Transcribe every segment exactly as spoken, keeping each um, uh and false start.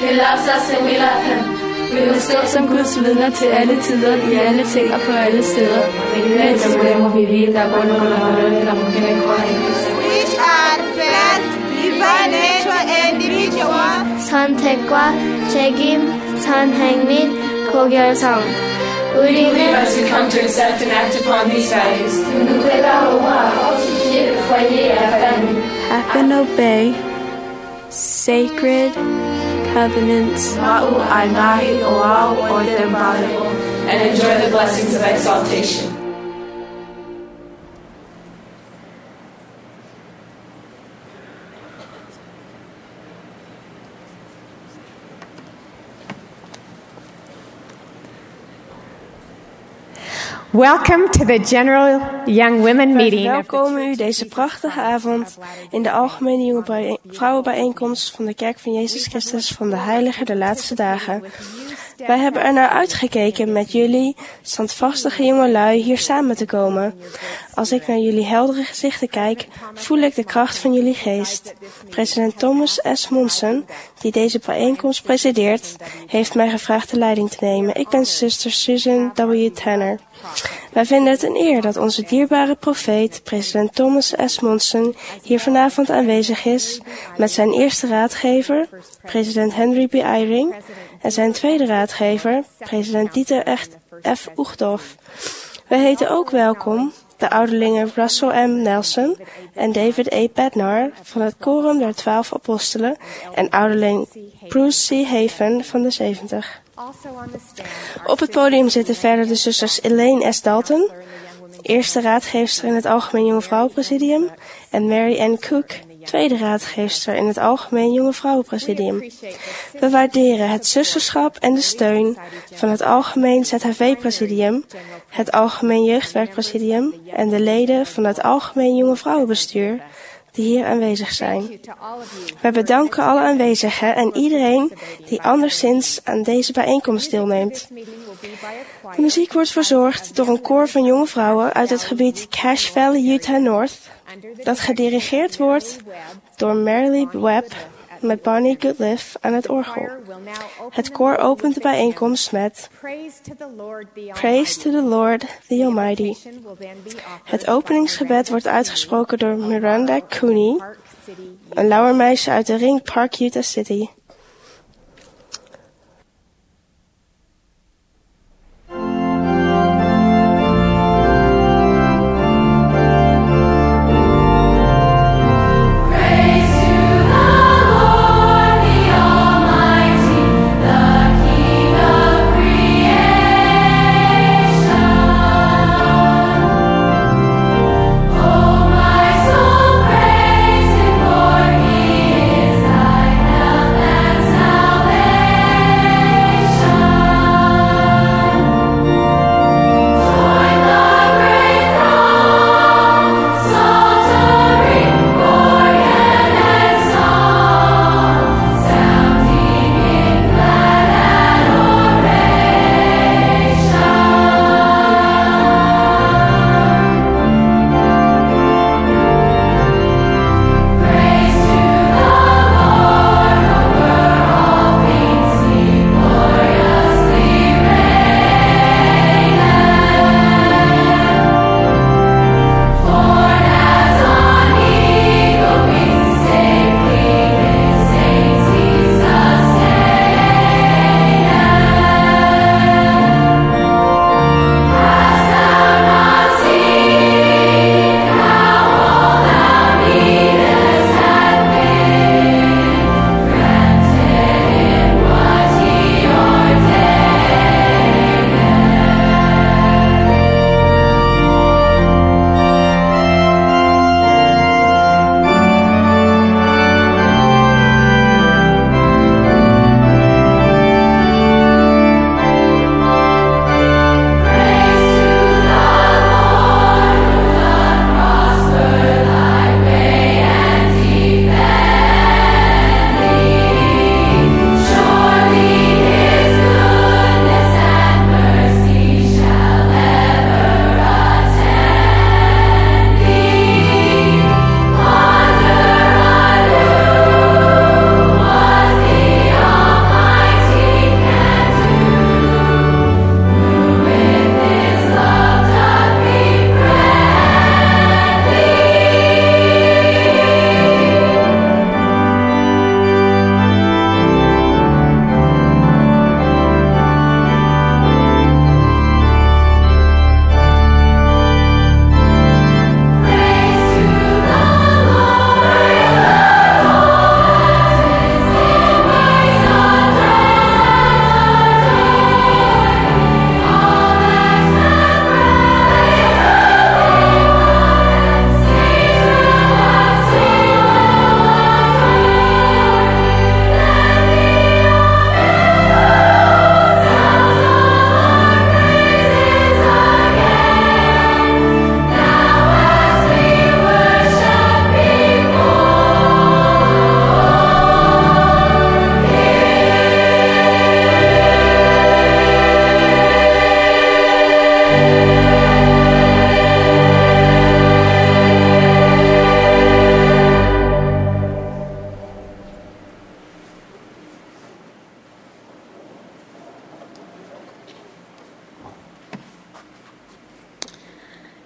He loves us and we love him. Vi vil stå som Guds vidner til alle tider, i alle ting og på alle steder. Which are felt divine nature individual. 선택과 책임, 선행및 고결성. 우리는 Believers who come to accept and act upon these values. Have and obey sacred covenants And enjoy the blessings of exaltation. Welcome to the General Young Women Meeting. Welkom u deze prachtige avond in de Algemene Jonge Bijeen- Vrouwenbijeenkomst van de Kerk van Jezus Christus van de Heiligen der Laatste Dagen. Wij hebben er naar uitgekeken met jullie, standvastige jongelui, hier samen te komen. Als ik naar jullie heldere gezichten kijk, voel ik de kracht van jullie geest. President Thomas S. Monson, die deze bijeenkomst presideert, heeft mij gevraagd de leiding te nemen. Ik ben zuster Susan W. Tanner. Wij vinden het een eer dat onze dierbare profeet, president Thomas S. Monson, hier vanavond aanwezig is met zijn eerste raadgever, president Henry B. Eyring, en zijn tweede raadgever, president Dieter F. Uchtdorf. Wij heten ook welkom de ouderlingen Russell M. Nelson en David A. Bednar van het Quorum der Twaalf Apostelen en ouderling Bruce C. Haven van de zeventig. Op het podium zitten verder de zusters Elaine S. Dalton, eerste raadgeefster in het Algemeen Jonge Vrouwenpresidium, en Mary Ann Cook, tweede raadgeefster in het Algemeen Jonge Vrouwenpresidium. We waarderen het zusterschap en de steun van het Algemeen Z H V-presidium, het Algemeen Jeugdwerkpresidium en de leden van het Algemeen Jonge Vrouwenbestuur die hier aanwezig zijn. Wij bedanken alle aanwezigen en iedereen die anderszins aan deze bijeenkomst deelneemt. De muziek wordt verzorgd door een koor van jonge vrouwen uit het gebied Cache Valley, Utah North, dat gedirigeerd wordt door Marilee Webb met Bonnie Goodliff aan het orgel. Het koor opent de bijeenkomst met Praise to the Lord the Almighty. Het openingsgebed wordt uitgesproken door Miranda Cooney, een lauwermeisje uit de Ring Park, Utah City. Praise him, for he is thy help.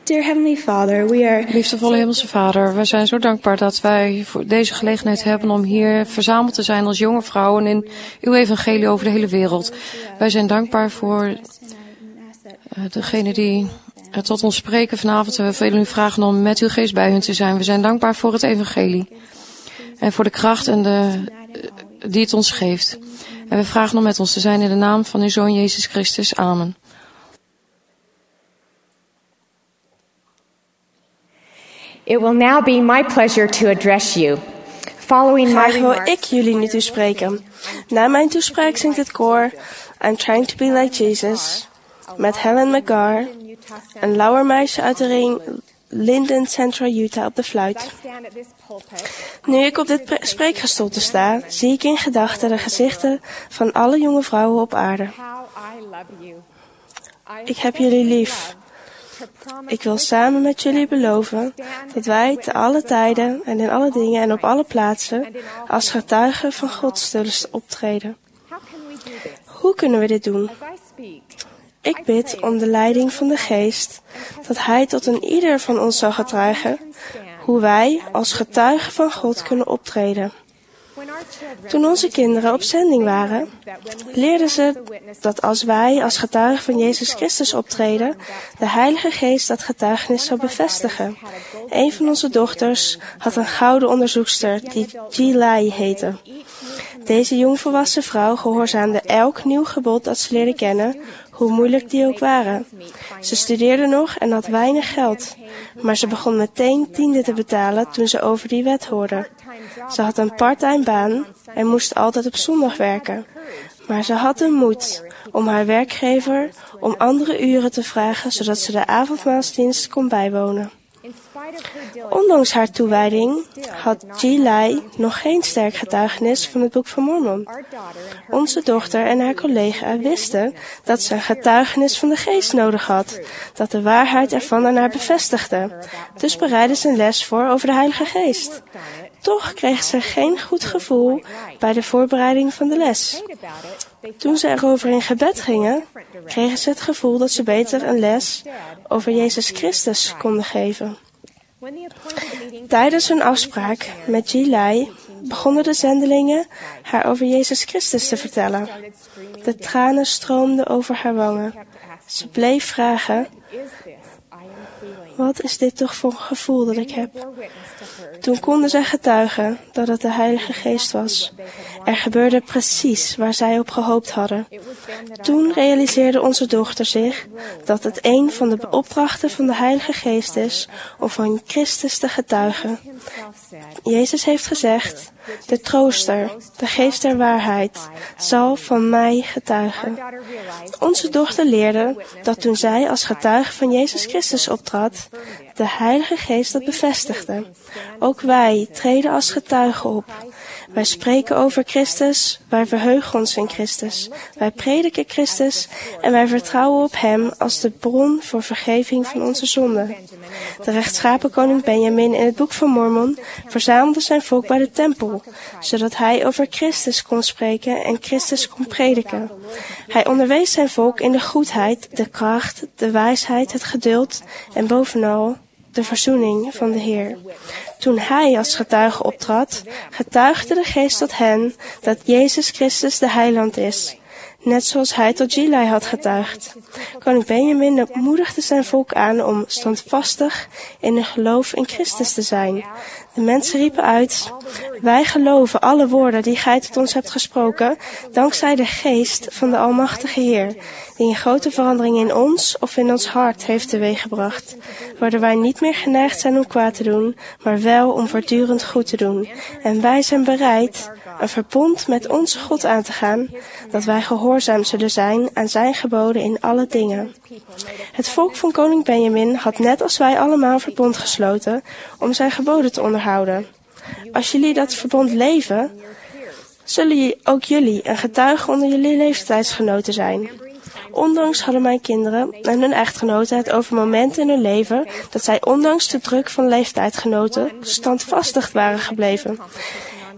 Dear Heavenly Father, we are... Liefdevolle Hemelse Vader, wij zijn zo dankbaar dat wij voor deze gelegenheid hebben om hier verzameld te zijn als jonge vrouwen in uw evangelie over de hele wereld. Wij zijn dankbaar voor uh, degene die uh, tot ons spreken vanavond. We willen u vragen om met uw geest bij hun te zijn. We zijn dankbaar voor het evangelie en voor de kracht en de, uh, die het ons geeft. En we vragen om met ons te zijn in de naam van uw Zoon Jezus Christus. Amen. It will now be my pleasure to address you. Following my Graag wil remarks, ik jullie nu toespreken. Na mijn toespraak zingt het koor I'm Trying to Be Like Jesus met Helen McGar, een lauwermeisje uit de ring Linden Central Utah op de fluit. Nu ik op dit spreekgestoelte sta, zie ik in gedachten de gezichten van alle jonge vrouwen op aarde. Ik heb jullie lief. Ik wil samen met jullie beloven dat wij te alle tijden en in alle dingen en op alle plaatsen als getuigen van God zullen optreden. Hoe kunnen we dit doen? Ik bid om de leiding van de Geest, dat Hij tot een ieder van ons zal getuigen hoe wij als getuigen van God kunnen optreden. Toen onze kinderen op zending waren, leerden ze dat als wij als getuigen van Jezus Christus optreden, de Heilige Geest dat getuigenis zou bevestigen. Een van onze dochters had een gouden onderzoekster die G-Lai heette. Deze jongvolwassen vrouw gehoorzaamde elk nieuw gebod dat ze leerde kennen, hoe moeilijk die ook waren. Ze studeerde nog en had weinig geld, maar ze begon meteen tiende te betalen toen ze over die wet hoorde. Ze had een parttime baan en moest altijd op zondag werken. Maar ze had de moed om haar werkgever om andere uren te vragen, zodat ze de avondmaalsdienst kon bijwonen. Ondanks haar toewijding had G-Lai nog geen sterk getuigenis van het Boek van Mormon. Onze dochter en haar collega wisten dat ze een getuigenis van de Geest nodig had, dat de waarheid ervan aan haar bevestigde. Dus bereidden ze een les voor over de Heilige Geest. Toch kreeg ze geen goed gevoel bij de voorbereiding van de les. Toen ze erover in gebed gingen, kregen ze het gevoel dat ze beter een les over Jezus Christus konden geven. Tijdens hun afspraak met G-Lai begonnen de zendelingen haar over Jezus Christus te vertellen. De tranen stroomden over haar wangen. Ze bleef vragen, wat is dit toch voor een gevoel dat ik heb? Toen konden zij getuigen dat het de Heilige Geest was. Er gebeurde precies waar zij op gehoopt hadden. Toen realiseerde onze dochter zich dat het een van de opdrachten van de Heilige Geest is om van Christus te getuigen. Jezus heeft gezegd, de trooster, de geest der waarheid, zal van mij getuigen. Onze dochter leerde dat toen zij als getuige van Jezus Christus optrad, de Heilige Geest dat bevestigde. Ook wij treden als getuigen op. Wij spreken over Christus, wij verheugen ons in Christus. Wij prediken Christus en wij vertrouwen op Hem als de bron voor vergeving van onze zonden. De rechtschapen koning Benjamin in het Boek van Mormon verzamelde zijn volk bij de tempel, zodat hij over Christus kon spreken en Christus kon prediken. Hij onderwees zijn volk in de goedheid, de kracht, de wijsheid, het geduld en bovenal de verzoening van de Heer. Toen hij als getuige optrad, getuigde de Geest tot hen dat Jezus Christus de Heiland is, net zoals hij tot G-Lai had getuigd. Koning Benjamin moedigde zijn volk aan om standvastig in hun geloof in Christus te zijn. De mensen riepen uit, wij geloven alle woorden die gij tot ons hebt gesproken, dankzij de Geest van de Almachtige Heer, die een grote verandering in ons of in ons hart heeft teweeggebracht, waardoor wij niet meer geneigd zijn om kwaad te doen, maar wel om voortdurend goed te doen. En wij zijn bereid een verbond met onze God aan te gaan, dat wij gehoorzaam zullen zijn aan zijn geboden in alle dingen. Het volk van koning Benjamin had net als wij allemaal een verbond gesloten om zijn geboden te onderhouden. Als jullie dat verbond leven, zullen ook jullie een getuige onder jullie leeftijdsgenoten zijn. Ondanks hadden mijn kinderen en hun echtgenoten het over momenten in hun leven dat zij ondanks de druk van leeftijdgenoten standvastig waren gebleven.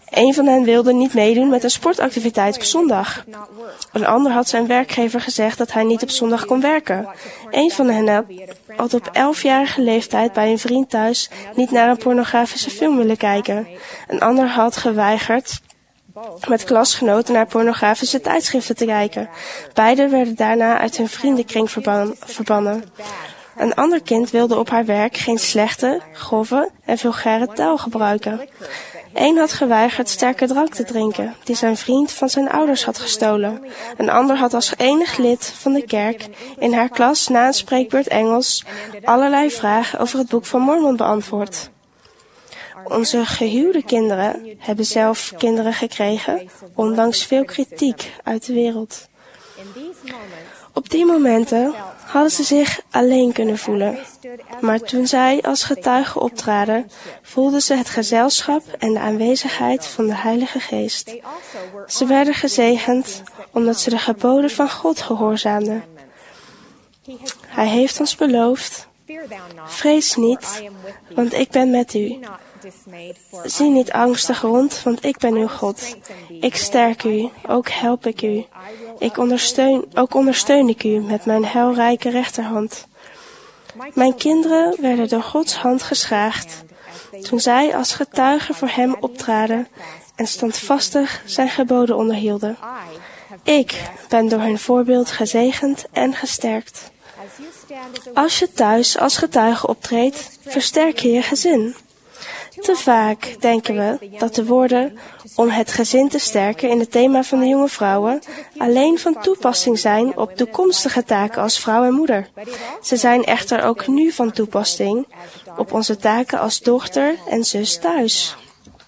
Een van hen wilde niet meedoen met een sportactiviteit op zondag. Een ander had zijn werkgever gezegd dat hij niet op zondag kon werken. Een van hen had op elfjarige leeftijd bij een vriend thuis niet naar een pornografische film willen kijken. Een ander had geweigerd met klasgenoten naar pornografische tijdschriften te kijken. Beiden werden daarna uit hun vriendenkring verban- verbannen. Een ander kind wilde op haar werk geen slechte, grove en vulgaire taal gebruiken. Eén had geweigerd sterke drank te drinken, die zijn vriend van zijn ouders had gestolen. Een ander had als enig lid van de kerk in haar klas na een spreekbeurt Engels allerlei vragen over het Boek van Mormon beantwoord. Onze gehuwde kinderen hebben zelf kinderen gekregen, ondanks veel kritiek uit de wereld. Op die momenten hadden ze zich alleen kunnen voelen. Maar toen zij als getuigen optraden, voelden ze het gezelschap en de aanwezigheid van de Heilige Geest. Ze werden gezegend omdat ze de geboden van God gehoorzaamden. Hij heeft ons beloofd: vrees niet, want ik ben met u. Zie niet angstig rond, want ik ben uw God. Ik sterk u, ook help ik u. Ik ondersteun, ook ondersteun ik u met mijn heilrijke rechterhand. Mijn kinderen werden door Gods hand geschaagd, toen zij als getuigen voor hem optraden en standvastig zijn geboden onderhielden. Ik ben door hun voorbeeld gezegend en gesterkt. Als je thuis als getuige optreedt, versterk je je gezin. Te vaak denken we dat de woorden om het gezin te sterken in het thema van de jonge vrouwen alleen van toepassing zijn op toekomstige taken als vrouw en moeder. Ze zijn echter ook nu van toepassing op onze taken als dochter en zus thuis.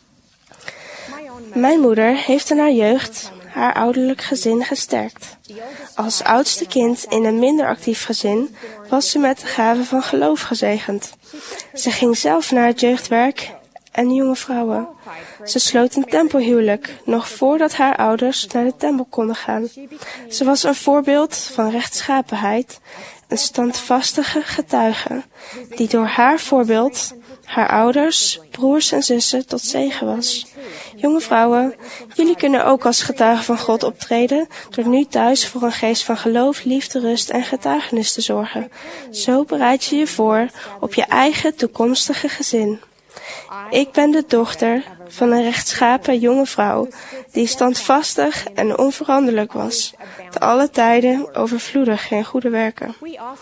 Mijn moeder heeft in haar jeugd haar ouderlijk gezin gesterkt. Als oudste kind in een minder actief gezin was ze met de gave van geloof gezegend. Ze ging zelf naar het jeugdwerk en jonge vrouwen. Ze sloot een tempelhuwelijk, nog voordat haar ouders naar de tempel konden gaan. Ze was een voorbeeld van rechtschapenheid, een standvastige getuige, die door haar voorbeeld haar ouders, broers en zussen tot zegen was. Jonge vrouwen, jullie kunnen ook als getuigen van God optreden door nu thuis voor een geest van geloof, liefde, rust en getuigenis te zorgen. Zo bereid je je voor op je eigen toekomstige gezin. Ik ben de dochter van een rechtschapen jonge vrouw die standvastig en onveranderlijk was, te alle tijden overvloedig in goede werken.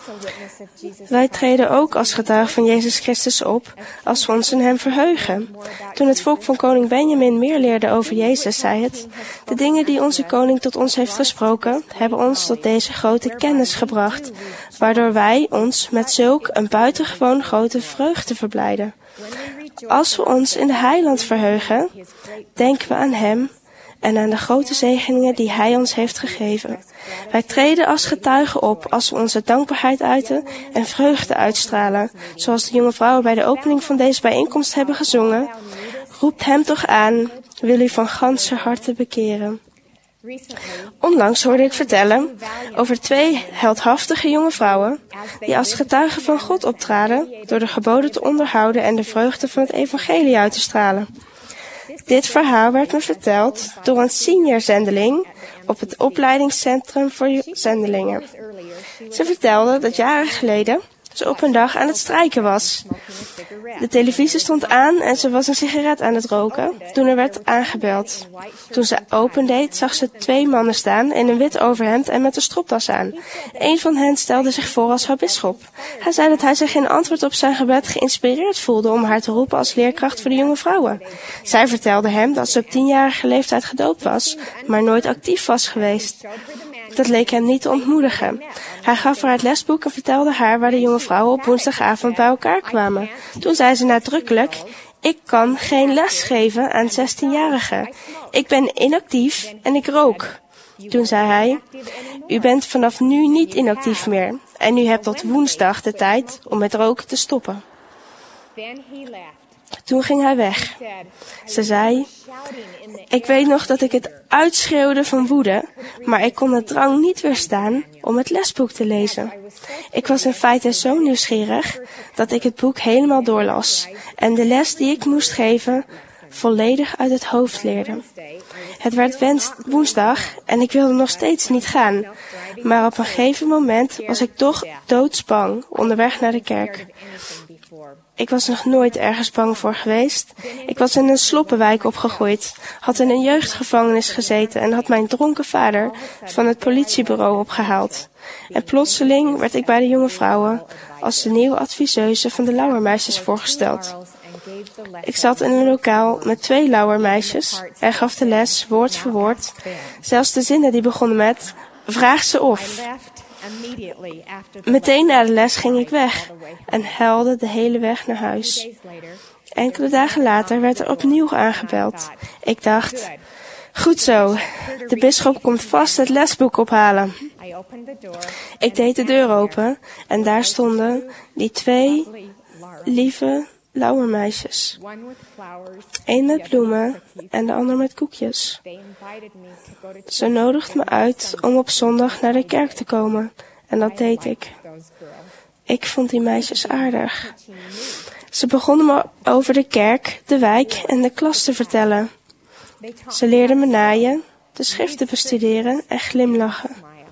Wij treden ook als getuigen van Jezus Christus op als we ons in hem verheugen. Toen het volk van koning Benjamin meer leerde over Jezus, zei het: de dingen die onze koning tot ons heeft gesproken, hebben ons tot deze grote kennis gebracht, waardoor wij ons met zulk een buitengewoon grote vreugde verblijden. Als we ons in de Heiland verheugen, denken we aan hem en aan de grote zegeningen die hij ons heeft gegeven. Wij treden als getuigen op als we onze dankbaarheid uiten en vreugde uitstralen, zoals de jonge vrouwen bij de opening van deze bijeenkomst hebben gezongen. Roept hem toch aan, wil u van ganse harte bekeren. Onlangs hoorde ik vertellen over twee heldhaftige jonge vrouwen die als getuigen van God optraden door de geboden te onderhouden en de vreugde van het evangelie uit te stralen. Dit verhaal werd me verteld door een senior zendeling op het opleidingscentrum voor zendelingen. Ze vertelde dat jaren geleden ze op een dag aan het strijken was. De televisie stond aan en ze was een sigaret aan het roken toen er werd aangebeld. Toen ze opendeed, zag ze twee mannen staan in een wit overhemd en met een stropdas aan. Een van hen stelde zich voor als haar bisschop. Hij zei dat hij zich in antwoord op zijn gebed geïnspireerd voelde om haar te roepen als leerkracht voor de jonge vrouwen. Zij vertelde hem dat ze op tienjarige leeftijd gedoopt was, maar nooit actief was geweest. Dat leek hem niet te ontmoedigen. Hij gaf haar het lesboek en vertelde haar waar de jonge vrouwen op woensdagavond bij elkaar kwamen. Toen zei ze nadrukkelijk: ik kan geen les geven aan zestienjarigen. Ik ben inactief en ik rook. Toen zei hij: u bent vanaf nu niet inactief meer en u hebt tot woensdag de tijd om met roken te stoppen. Toen ging hij weg. Ze zei: ik weet nog dat ik het uitschreeuwde van woede, maar ik kon de drang niet weerstaan om het lesboek te lezen. Ik was in feite zo nieuwsgierig dat ik het boek helemaal doorlas en de les die ik moest geven volledig uit het hoofd leerde. Het werd wens- woensdag en ik wilde nog steeds niet gaan. Maar op een gegeven moment was ik toch doodsbang onderweg naar de kerk. Ik was nog nooit ergens bang voor geweest. Ik was in een sloppenwijk opgegroeid, had in een jeugdgevangenis gezeten en had mijn dronken vader van het politiebureau opgehaald. En plotseling werd ik bij de jonge vrouwen als de nieuwe adviseuse van de Lauwermeisjes voorgesteld. Ik zat in een lokaal met twee Lauwermeisjes en gaf de les woord voor woord. Zelfs de zinnen die begonnen met, vraag ze of. Meteen na de les ging ik weg en huilde de hele weg naar huis. Enkele dagen later werd er opnieuw aangebeld. Ik dacht, goed zo, de bisschop komt vast het lesboek ophalen. Ik deed de deur open en daar stonden die twee lieve Lauwermeisjes. Eén met bloemen en de ander met koekjes. Ze nodigden me uit om op zondag naar de kerk te komen. En dat deed ik. Ik vond die meisjes aardig. Ze begonnen me over de kerk, de wijk en de klas te vertellen. Ze leerden me naaien, de schriften bestuderen en glimlachen.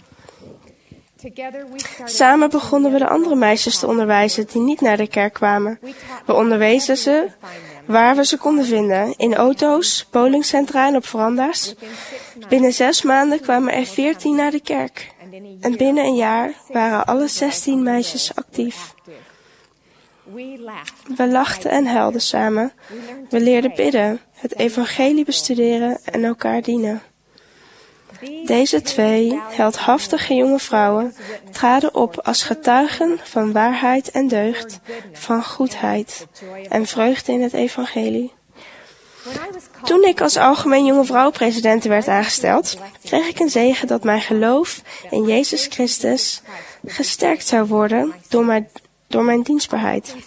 Samen begonnen we de andere meisjes te onderwijzen die niet naar de kerk kwamen. We onderwezen ze waar we ze konden vinden, in auto's, bowlingcentra en op veranda's. Binnen zes maanden kwamen er veertien naar de kerk. En binnen een jaar waren alle zestien meisjes actief. We lachten en huilden samen. We leerden bidden, het evangelie bestuderen en elkaar dienen. Deze twee heldhaftige jonge vrouwen traden op als getuigen van waarheid en deugd, van goedheid en vreugde in het evangelie. Toen ik als algemeen jonge vrouw-president werd aangesteld, kreeg ik een zegen dat mijn geloof in Jezus Christus gesterkt zou worden door mijn, door mijn dienstbaarheid.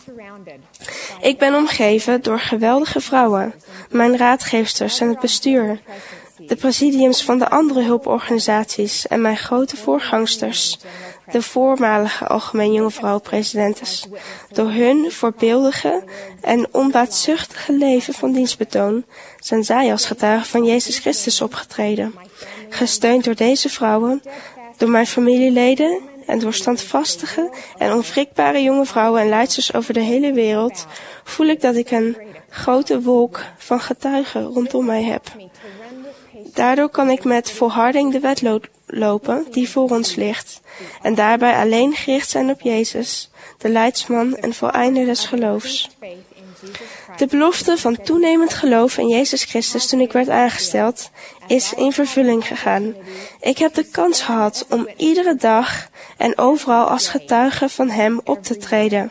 Ik ben omgeven door geweldige vrouwen, mijn raadgeefsters en het bestuur, de presidiums van de andere hulporganisaties en mijn grote voorgangsters, de voormalige algemeen jonge vrouw-presidentes. Door hun voorbeeldige en onbaatzuchtige leven van dienstbetoon zijn zij als getuigen van Jezus Christus opgetreden. Gesteund door deze vrouwen, door mijn familieleden en door standvastige en onwrikbare jonge vrouwen en leidsters over de hele wereld, voel ik dat ik een grote wolk van getuigen rondom mij heb. Daardoor kan ik met volharding de wet lo- lopen die voor ons ligt en daarbij alleen gericht zijn op Jezus, de leidsman en voleinder des geloofs. De belofte van toenemend geloof in Jezus Christus toen ik werd aangesteld, is in vervulling gegaan. Ik heb de kans gehad om iedere dag en overal als getuige van Hem op te treden.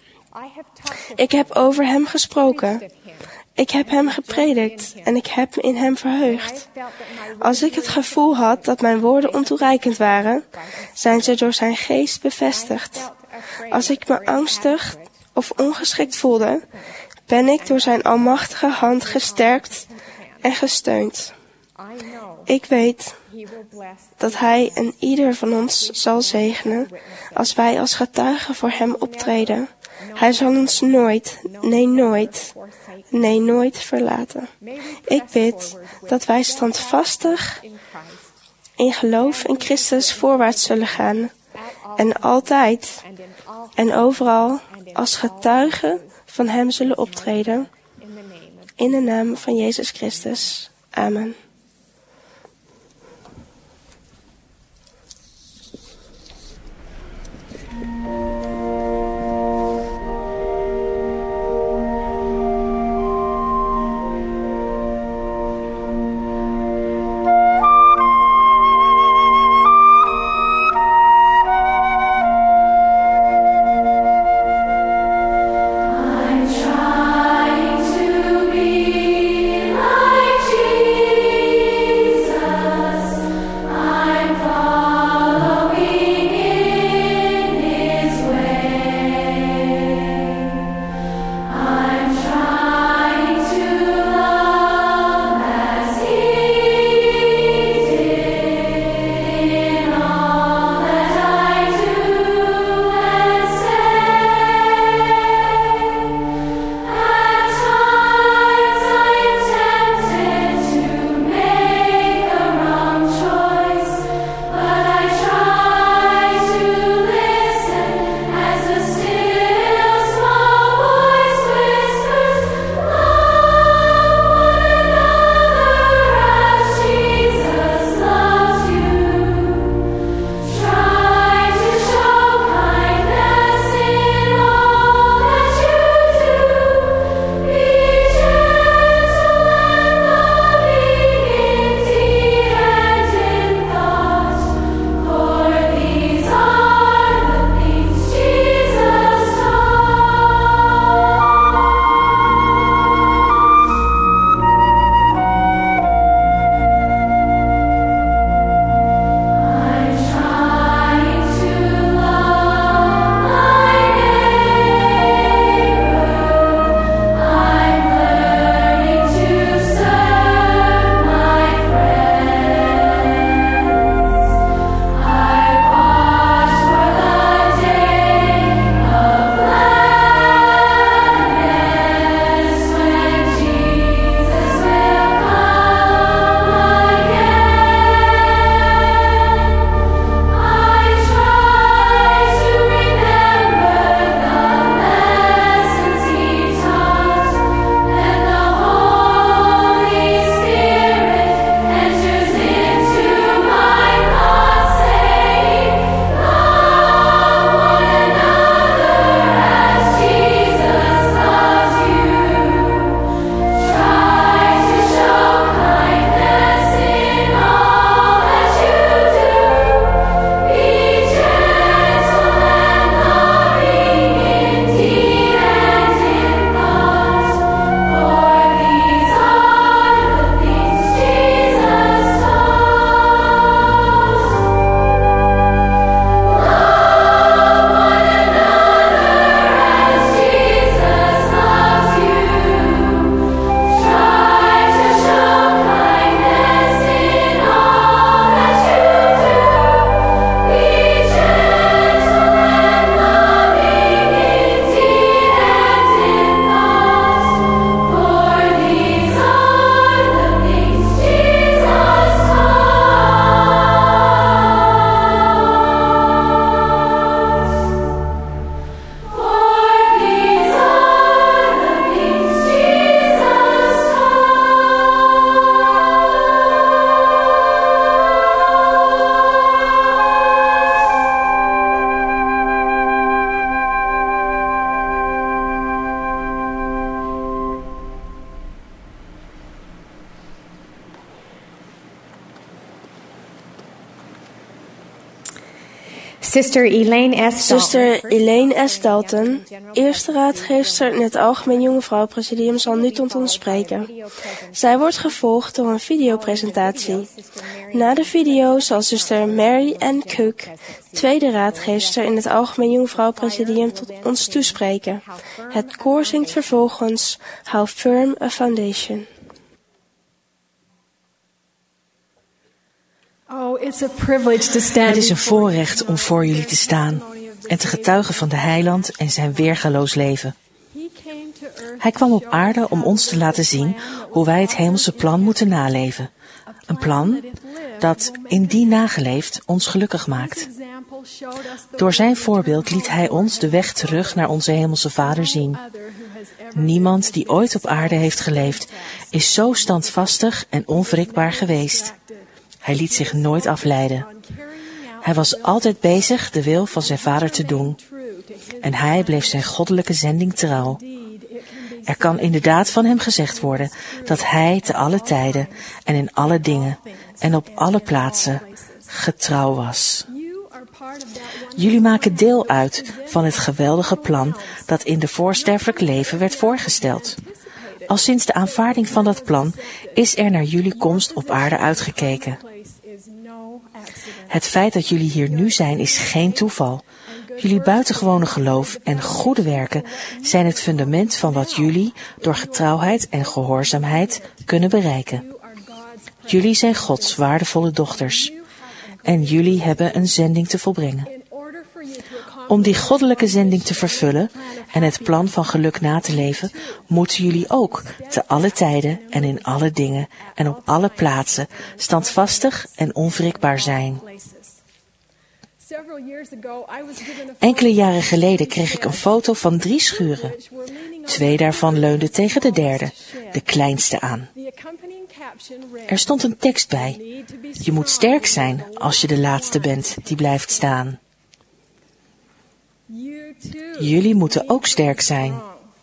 Ik heb over Hem gesproken. Ik heb Hem gepredikt en ik heb me in Hem verheugd. Als ik het gevoel had dat mijn woorden ontoereikend waren, zijn ze door zijn geest bevestigd. Als ik me angstig of ongeschikt voelde, ben ik door zijn almachtige hand gesterkt en gesteund. Ik weet dat Hij en ieder van ons zal zegenen als wij als getuigen voor Hem optreden. Hij zal ons nooit, nee nooit, nee nooit verlaten. Ik bid dat wij standvastig in geloof in Christus voorwaarts zullen gaan en altijd en overal als getuigen van Hem zullen optreden. In de naam van Jezus Christus. Amen. Trying to be like Jesus. Sister Elaine S. Zuster Elaine S. Dalton, eerste raadgeefster in het Algemeen Jonge Vrouwenpresidium, zal nu tot ons spreken. Zij wordt gevolgd door een videopresentatie. Na de video zal zuster Mary Ann Cook, tweede raadgeefster in het Algemeen Jonge Vrouwenpresidium, tot ons toespreken. Het koor zingt vervolgens How Firm a Foundation. Oh, it's a privilege to stand. Het is een voorrecht om voor jullie te staan en te getuigen van de Heiland en zijn weergaloos leven. Hij kwam op aarde om ons te laten zien hoe wij het hemelse plan moeten naleven. Een plan dat, indien nageleefd, ons gelukkig maakt. Door zijn voorbeeld liet hij ons de weg terug naar onze hemelse Vader zien. Niemand die ooit op aarde heeft geleefd, is zo standvastig en onwrikbaar geweest. Hij liet zich nooit afleiden. Hij was altijd bezig de wil van zijn Vader te doen. En hij bleef zijn goddelijke zending trouw. Er kan inderdaad van hem gezegd worden dat hij te alle tijden en in alle dingen en op alle plaatsen getrouw was. Jullie maken deel uit van het geweldige plan dat in de voorsterfelijk leven werd voorgesteld. Al sinds de aanvaarding van dat plan is er naar jullie komst op aarde uitgekeken. Het feit dat jullie hier nu zijn is geen toeval. Jullie buitengewone geloof en goede werken zijn het fundament van wat jullie door getrouwheid en gehoorzaamheid kunnen bereiken. Jullie zijn Gods waardevolle dochters en jullie hebben een zending te volbrengen. Om die goddelijke zending te vervullen en het plan van geluk na te leven, moeten jullie ook te alle tijden en in alle dingen en op alle plaatsen standvastig en onwrikbaar zijn. Enkele jaren geleden kreeg ik een foto van drie schuren. Twee daarvan leunden tegen de derde, de kleinste, aan. Er stond een tekst bij. Je moet sterk zijn als je de laatste bent die blijft staan. Jullie moeten ook sterk zijn.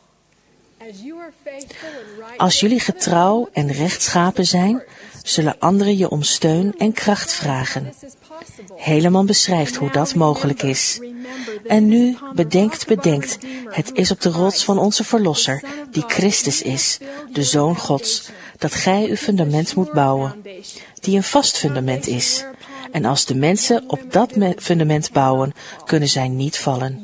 Als jullie getrouw en rechtschapen zijn, zullen anderen je om steun en kracht vragen. Helaman beschrijft hoe dat mogelijk is. En nu, bedenkt, bedenkt, het is op de rots van onze Verlosser, die Christus is, de Zoon Gods, dat gij uw fundament moet bouwen, die een vast fundament is. En als de mensen op dat fundament bouwen, kunnen zij niet vallen.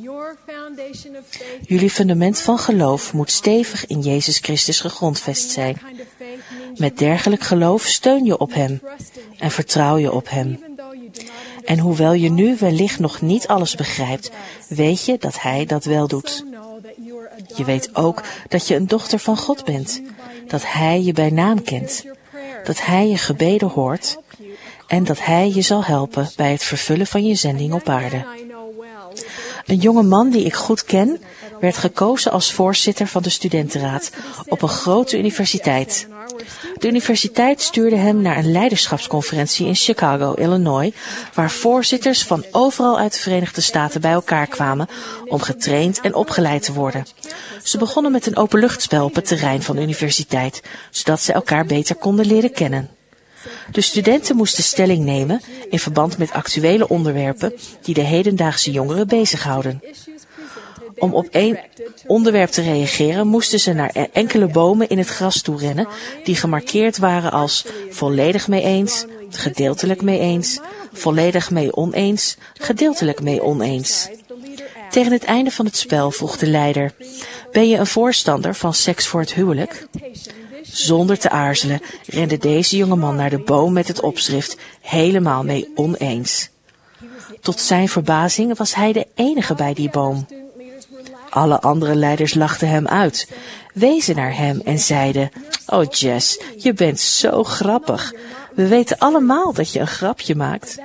Jullie fundament van geloof moet stevig in Jezus Christus gegrondvest zijn. Met dergelijk geloof steun je op Hem en vertrouw je op Hem. En hoewel je nu wellicht nog niet alles begrijpt, weet je dat Hij dat wel doet. Je weet ook dat je een dochter van God bent, dat Hij je bij naam kent, dat Hij je gebeden hoort en dat Hij je zal helpen bij het vervullen van je zending op aarde. Een jonge man die ik goed ken, werd gekozen als voorzitter van de studentenraad op een grote universiteit. De universiteit stuurde hem naar een leiderschapsconferentie in Chicago, Illinois, waar voorzitters van overal uit de Verenigde Staten bij elkaar kwamen om getraind en opgeleid te worden. Ze begonnen met een openluchtspel op het terrein van de universiteit, zodat ze elkaar beter konden leren kennen. De studenten moesten stelling nemen in verband met actuele onderwerpen die de hedendaagse jongeren bezighouden. Om op één onderwerp te reageren moesten ze naar enkele bomen in het gras toe rennen die gemarkeerd waren als volledig mee eens, gedeeltelijk mee eens, volledig mee oneens, gedeeltelijk mee oneens. Tegen het einde van het spel vroeg de leider: ben je een voorstander van seks voor het huwelijk? Zonder te aarzelen rende deze jongeman naar de boom met het opschrift helemaal mee oneens. Tot zijn verbazing was hij de enige bij die boom. Alle andere leiders lachten hem uit, wezen naar hem en zeiden: oh Jess, je bent zo grappig. We weten allemaal dat je een grapje maakt.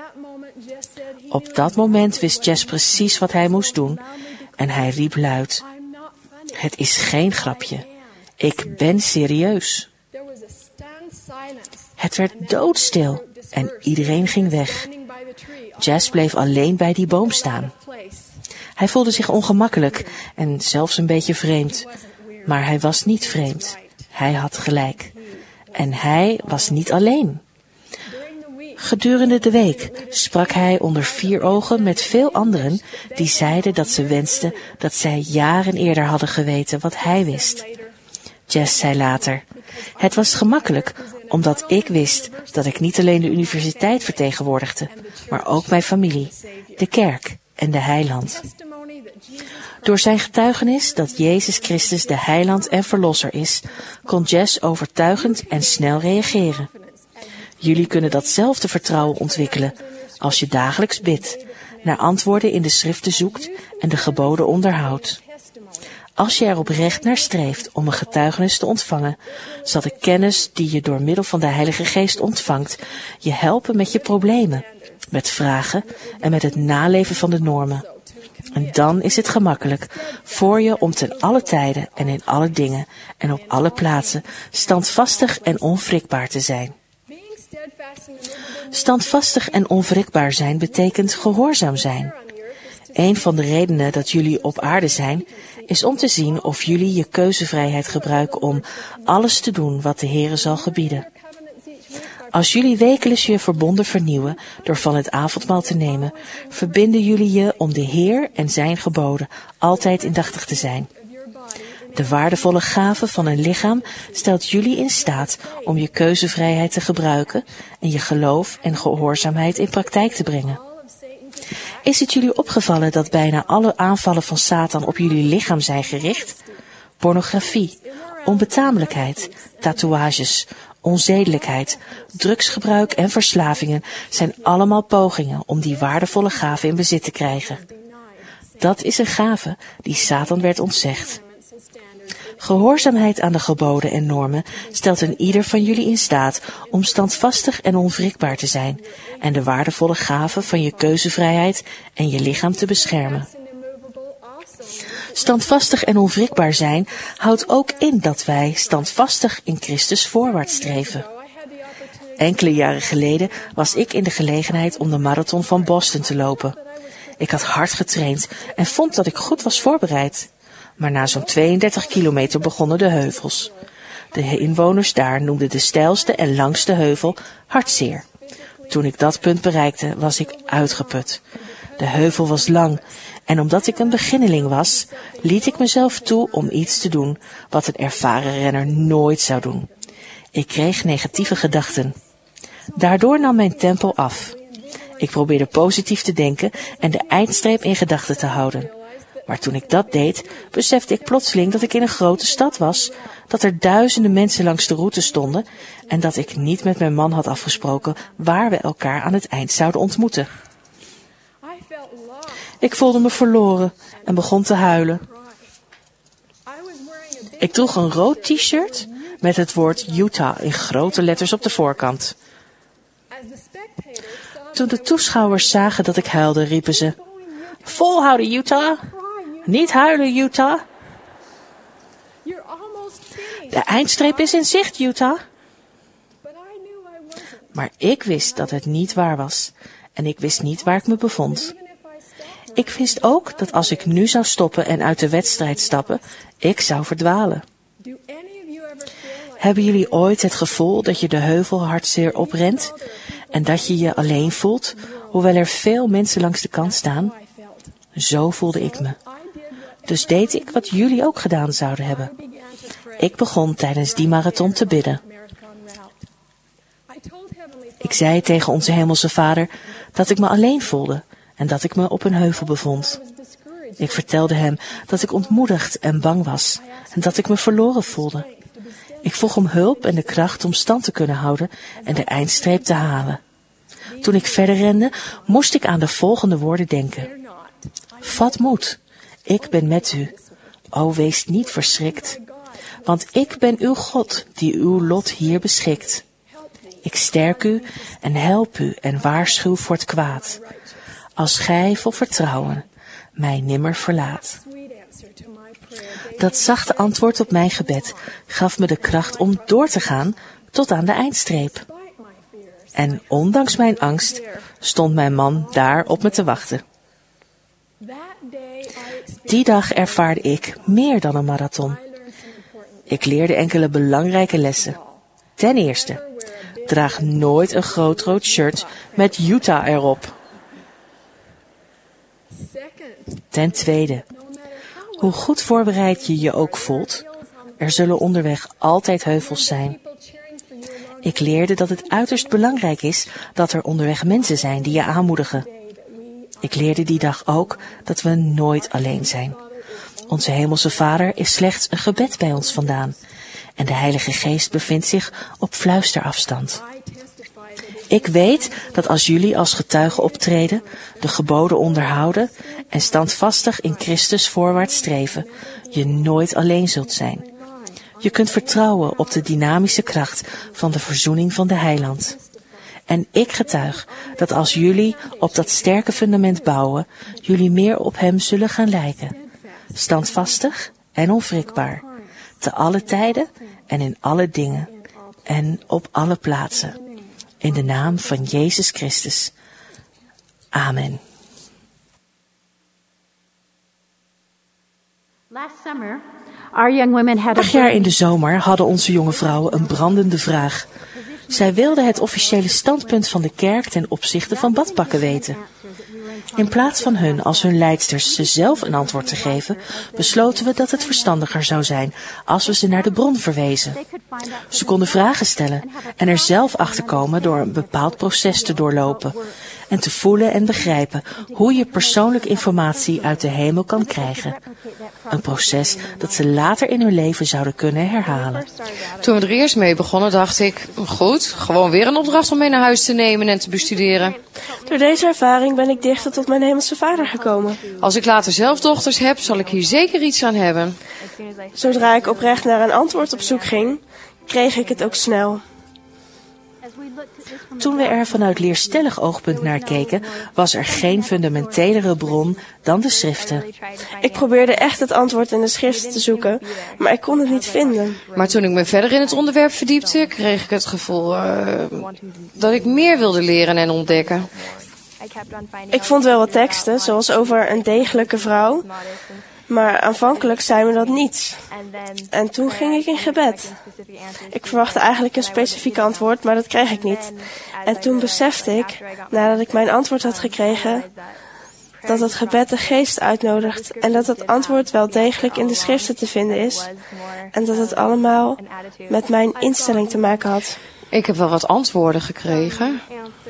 Op dat moment wist Jess precies wat hij moest doen en hij riep luid: het is geen grapje. Ik ben serieus. Het werd doodstil en iedereen ging weg. Jess bleef alleen bij die boom staan. Hij voelde zich ongemakkelijk en zelfs een beetje vreemd. Maar hij was niet vreemd. Hij had gelijk. En hij was niet alleen. Gedurende de week sprak hij onder vier ogen met veel anderen die zeiden dat ze wensten dat zij jaren eerder hadden geweten wat hij wist. Jess zei later: het was gemakkelijk omdat ik wist dat ik niet alleen de universiteit vertegenwoordigde, maar ook mijn familie, de kerk en de heiland. Door zijn getuigenis dat Jezus Christus de heiland en verlosser is, kon Jess overtuigend en snel reageren. Jullie kunnen datzelfde vertrouwen ontwikkelen als je dagelijks bidt, naar antwoorden in de schriften zoekt en de geboden onderhoudt. Als je er oprecht naar streeft om een getuigenis te ontvangen, zal de kennis die je door middel van de Heilige Geest ontvangt je helpen met je problemen, met vragen en met het naleven van de normen. En dan is het gemakkelijk voor je om ten alle tijden en in alle dingen en op alle plaatsen standvastig en onwrikbaar te zijn. Standvastig en onwrikbaar zijn betekent gehoorzaam zijn. Een van de redenen dat jullie op aarde zijn, is om te zien of jullie je keuzevrijheid gebruiken om alles te doen wat de Heere zal gebieden. Als jullie wekelijks je verbonden vernieuwen door van het avondmaal te nemen, verbinden jullie je om de Heer en zijn geboden altijd indachtig te zijn. De waardevolle gave van een lichaam stelt jullie in staat om je keuzevrijheid te gebruiken en je geloof en gehoorzaamheid in praktijk te brengen. Is het jullie opgevallen dat bijna alle aanvallen van Satan op jullie lichaam zijn gericht? Pornografie, onbetamelijkheid, tatoeages, onzedelijkheid, drugsgebruik en verslavingen zijn allemaal pogingen om die waardevolle gave in bezit te krijgen. Dat is een gave die Satan werd ontzegd. Gehoorzaamheid aan de geboden en normen stelt een ieder van jullie in staat om standvastig en onwrikbaar te zijn en de waardevolle gave van je keuzevrijheid en je lichaam te beschermen. Standvastig en onwrikbaar zijn houdt ook in dat wij standvastig in Christus voorwaarts streven. Enkele jaren geleden was ik in de gelegenheid om de marathon van Boston te lopen. Ik had hard getraind en vond dat ik goed was voorbereid. Maar na zo'n tweeëndertig kilometer begonnen de heuvels. De inwoners daar noemden de steilste en langste heuvel Hartzeer. Toen ik dat punt bereikte, was ik uitgeput. De heuvel was lang en omdat ik een beginneling was, liet ik mezelf toe om iets te doen wat een ervaren renner nooit zou doen. Ik kreeg negatieve gedachten. Daardoor nam mijn tempo af. Ik probeerde positief te denken en de eindstreep in gedachten te houden. Maar toen ik dat deed, besefte ik plotseling dat ik in een grote stad was, dat er duizenden mensen langs de route stonden en dat ik niet met mijn man had afgesproken waar we elkaar aan het eind zouden ontmoeten. Ik voelde me verloren en begon te huilen. Ik droeg een rood t-shirt met het woord Utah in grote letters op de voorkant. Toen de toeschouwers zagen dat ik huilde, riepen ze: "Volhouden, Utah! Niet huilen, Utah! De eindstreep is in zicht, Utah!" Maar ik wist dat het niet waar was en ik wist niet waar ik me bevond. Ik wist ook dat als ik nu zou stoppen en uit de wedstrijd stappen, ik zou verdwalen. Hebben jullie ooit het gevoel dat je de heuvel Hartzeer oprent en dat je je alleen voelt, hoewel er veel mensen langs de kant staan? Zo voelde ik me. Dus deed ik wat jullie ook gedaan zouden hebben. Ik begon tijdens die marathon te bidden. Ik zei tegen onze Hemelse Vader dat ik me alleen voelde en dat ik me op een heuvel bevond. Ik vertelde hem dat ik ontmoedigd en bang was en dat ik me verloren voelde. Ik vroeg om hulp en de kracht om stand te kunnen houden en de eindstreep te halen. Toen ik verder rende, moest ik aan de volgende woorden denken. Vat moed, ik ben met u. O, wees niet verschrikt, want ik ben uw God die uw lot hier beschikt. Ik sterk u en help u en waarschuw voor het kwaad, als gij vol vertrouwen mij nimmer verlaat. Dat zachte antwoord op mijn gebed gaf me de kracht om door te gaan tot aan de eindstreep. En ondanks mijn angst stond mijn man daar op me te wachten. Die dag ervaarde ik meer dan een marathon. Ik leerde enkele belangrijke lessen. Ten eerste, Draag nooit een groot rood shirt met Utah erop. Ten tweede, hoe goed voorbereid je je ook voelt, er zullen onderweg altijd heuvels zijn. Ik leerde dat het uiterst belangrijk is dat er onderweg mensen zijn die je aanmoedigen. Ik leerde die dag ook dat we nooit alleen zijn. Onze Hemelse Vader is slechts een gebed bij ons vandaan en de Heilige Geest bevindt zich op fluisterafstand. Ik weet dat als jullie als getuigen optreden, de geboden onderhouden en standvastig in Christus voorwaarts streven, je nooit alleen zult zijn. Je kunt vertrouwen op de dynamische kracht van de verzoening van de Heiland. En ik getuig dat als jullie op dat sterke fundament bouwen, jullie meer op Hem zullen gaan lijken. Standvastig en onwrikbaar, te alle tijden en in alle dingen en op alle plaatsen. In de naam van Jezus Christus. Amen. Vorig jaar in de zomer hadden onze jonge vrouwen een brandende vraag. Zij wilden het officiële standpunt van de kerk ten opzichte van badpakken weten. In plaats van hun als hun leidsters ze zelf een antwoord te geven, besloten we dat het verstandiger zou zijn als we ze naar de bron verwezen. Ze konden vragen stellen en er zelf achter komen door een bepaald proces te doorlopen en te voelen en begrijpen hoe je persoonlijk informatie uit de hemel kan krijgen. Een proces dat ze later in hun leven zouden kunnen herhalen. Toen we er eerst mee begonnen, dacht ik, goed, gewoon weer een opdracht om mee naar huis te nemen en te bestuderen. Door deze ervaring ben ik dichter tot mijn Hemelse Vader gekomen. Als ik later zelf dochters heb, zal ik hier zeker iets aan hebben. Zodra ik oprecht naar een antwoord op zoek ging, kreeg ik het ook snel. Toen we er vanuit leerstellig oogpunt naar keken, was er geen fundamentelere bron dan de schriften. Ik probeerde echt het antwoord in de schriften te zoeken, maar ik kon het niet vinden. Maar toen ik me verder in het onderwerp verdiepte, kreeg ik het gevoel uh, dat ik meer wilde leren en ontdekken. Ik vond wel wat teksten, zoals over een degelijke vrouw, maar aanvankelijk zei me dat niet. En toen ging ik in gebed. Ik verwachtte eigenlijk een specifiek antwoord, maar dat kreeg ik niet. En toen besefte ik, nadat ik mijn antwoord had gekregen, dat het gebed de geest uitnodigt en dat het antwoord wel degelijk in de schriften te vinden is. En dat het allemaal met mijn instelling te maken had. Ik heb wel wat antwoorden gekregen,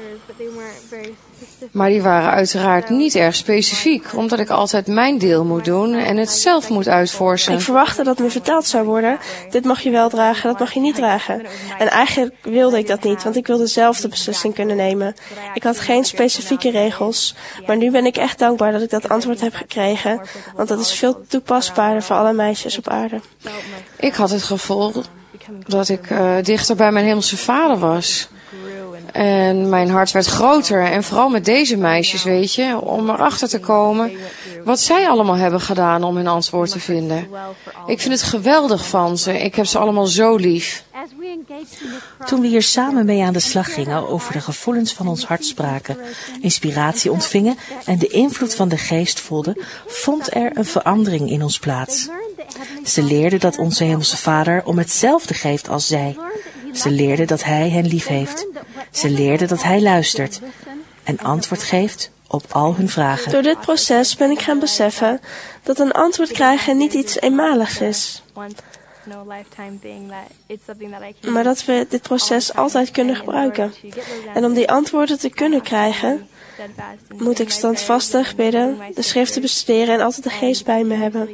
maar die waren uiteraard niet erg specifiek, omdat ik altijd mijn deel moet doen en het zelf moet uitvorsen. Ik verwachtte dat me verteld zou worden, dit mag je wel dragen, dat mag je niet dragen. En eigenlijk wilde ik dat niet, want ik wilde zelf de beslissing kunnen nemen. Ik had geen specifieke regels, maar nu ben ik echt dankbaar dat ik dat antwoord heb gekregen, want dat is veel toepasbaarder voor alle meisjes op aarde. Ik had het gevoel dat ik uh, dichter bij mijn Hemelse Vader was. En mijn hart werd groter. En vooral met deze meisjes, weet je, om erachter te komen wat zij allemaal hebben gedaan om hun antwoord te vinden. Ik vind het geweldig van ze. Ik heb ze allemaal zo lief. Toen we hier samen mee aan de slag gingen, over de gevoelens van ons hart spraken, inspiratie ontvingen en de invloed van de geest voelden, vond er een verandering in ons plaats. Ze leerden dat onze Hemelse Vader om hetzelfde geeft als zij. Ze leerden dat Hij hen lief heeft. Ze leerden dat Hij luistert en antwoord geeft op al hun vragen. Door dit proces ben ik gaan beseffen dat een antwoord krijgen niet iets eenmaligs is. Maar dat we dit proces altijd kunnen gebruiken. En om die antwoorden te kunnen krijgen, moet ik standvastig bidden, de schriften bestuderen en altijd de geest bij me hebben.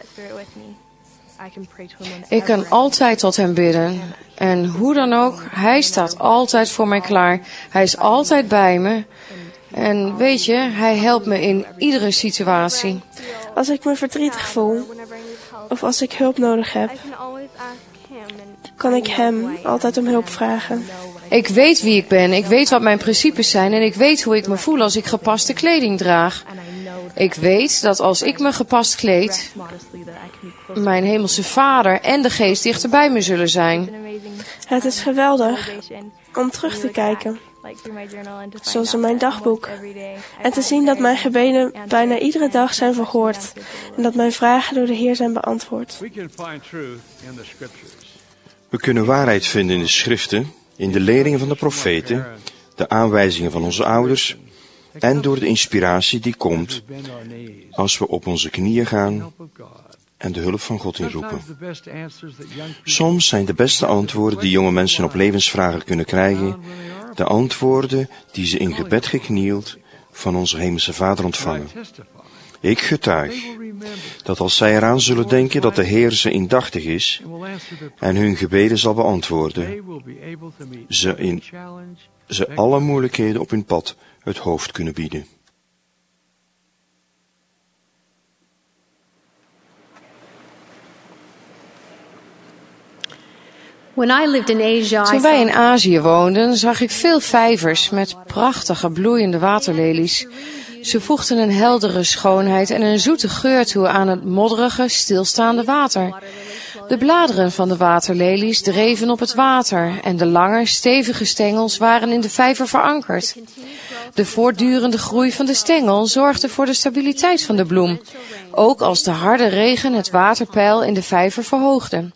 Ik kan altijd tot hem bidden. En hoe dan ook, hij staat altijd voor mij klaar. Hij is altijd bij me. En weet je, hij helpt me in iedere situatie. Als ik me verdrietig voel, of als ik hulp nodig heb, kan ik hem altijd om hulp vragen. Ik weet wie ik ben, ik weet wat mijn principes zijn en ik weet hoe ik me voel als ik gepaste kleding draag. Ik weet dat als ik me gepast kleed, mijn Hemelse Vader en de Geest dichter bij me zullen zijn. Het is geweldig om terug te kijken, zoals in mijn dagboek, en te zien dat mijn gebeden bijna iedere dag zijn verhoord en dat mijn vragen door de Heer zijn beantwoord. We kunnen waarheid vinden in de schriften in de leringen van de profeten, de aanwijzingen van onze ouders en door de inspiratie die komt als we op onze knieën gaan en de hulp van God inroepen. Soms zijn de beste antwoorden die jonge mensen op levensvragen kunnen krijgen, de antwoorden die ze in gebed geknield van onze Hemelse Vader ontvangen. Ik getuig dat als zij eraan zullen denken dat de Heer ze indachtig is en hun gebeden zal beantwoorden, ze in ze alle moeilijkheden op hun pad het hoofd kunnen bieden. Toen wij in Azië woonden, zag ik veel vijvers met prachtige bloeiende waterlelies. Ze voegden een heldere schoonheid en een zoete geur toe aan het modderige, stilstaande water. De bladeren van de waterlelies dreven op het water en de lange, stevige stengels waren in de vijver verankerd. De voortdurende groei van de stengel zorgde voor de stabiliteit van de bloem, ook als de harde regen het waterpeil in de vijver verhoogde.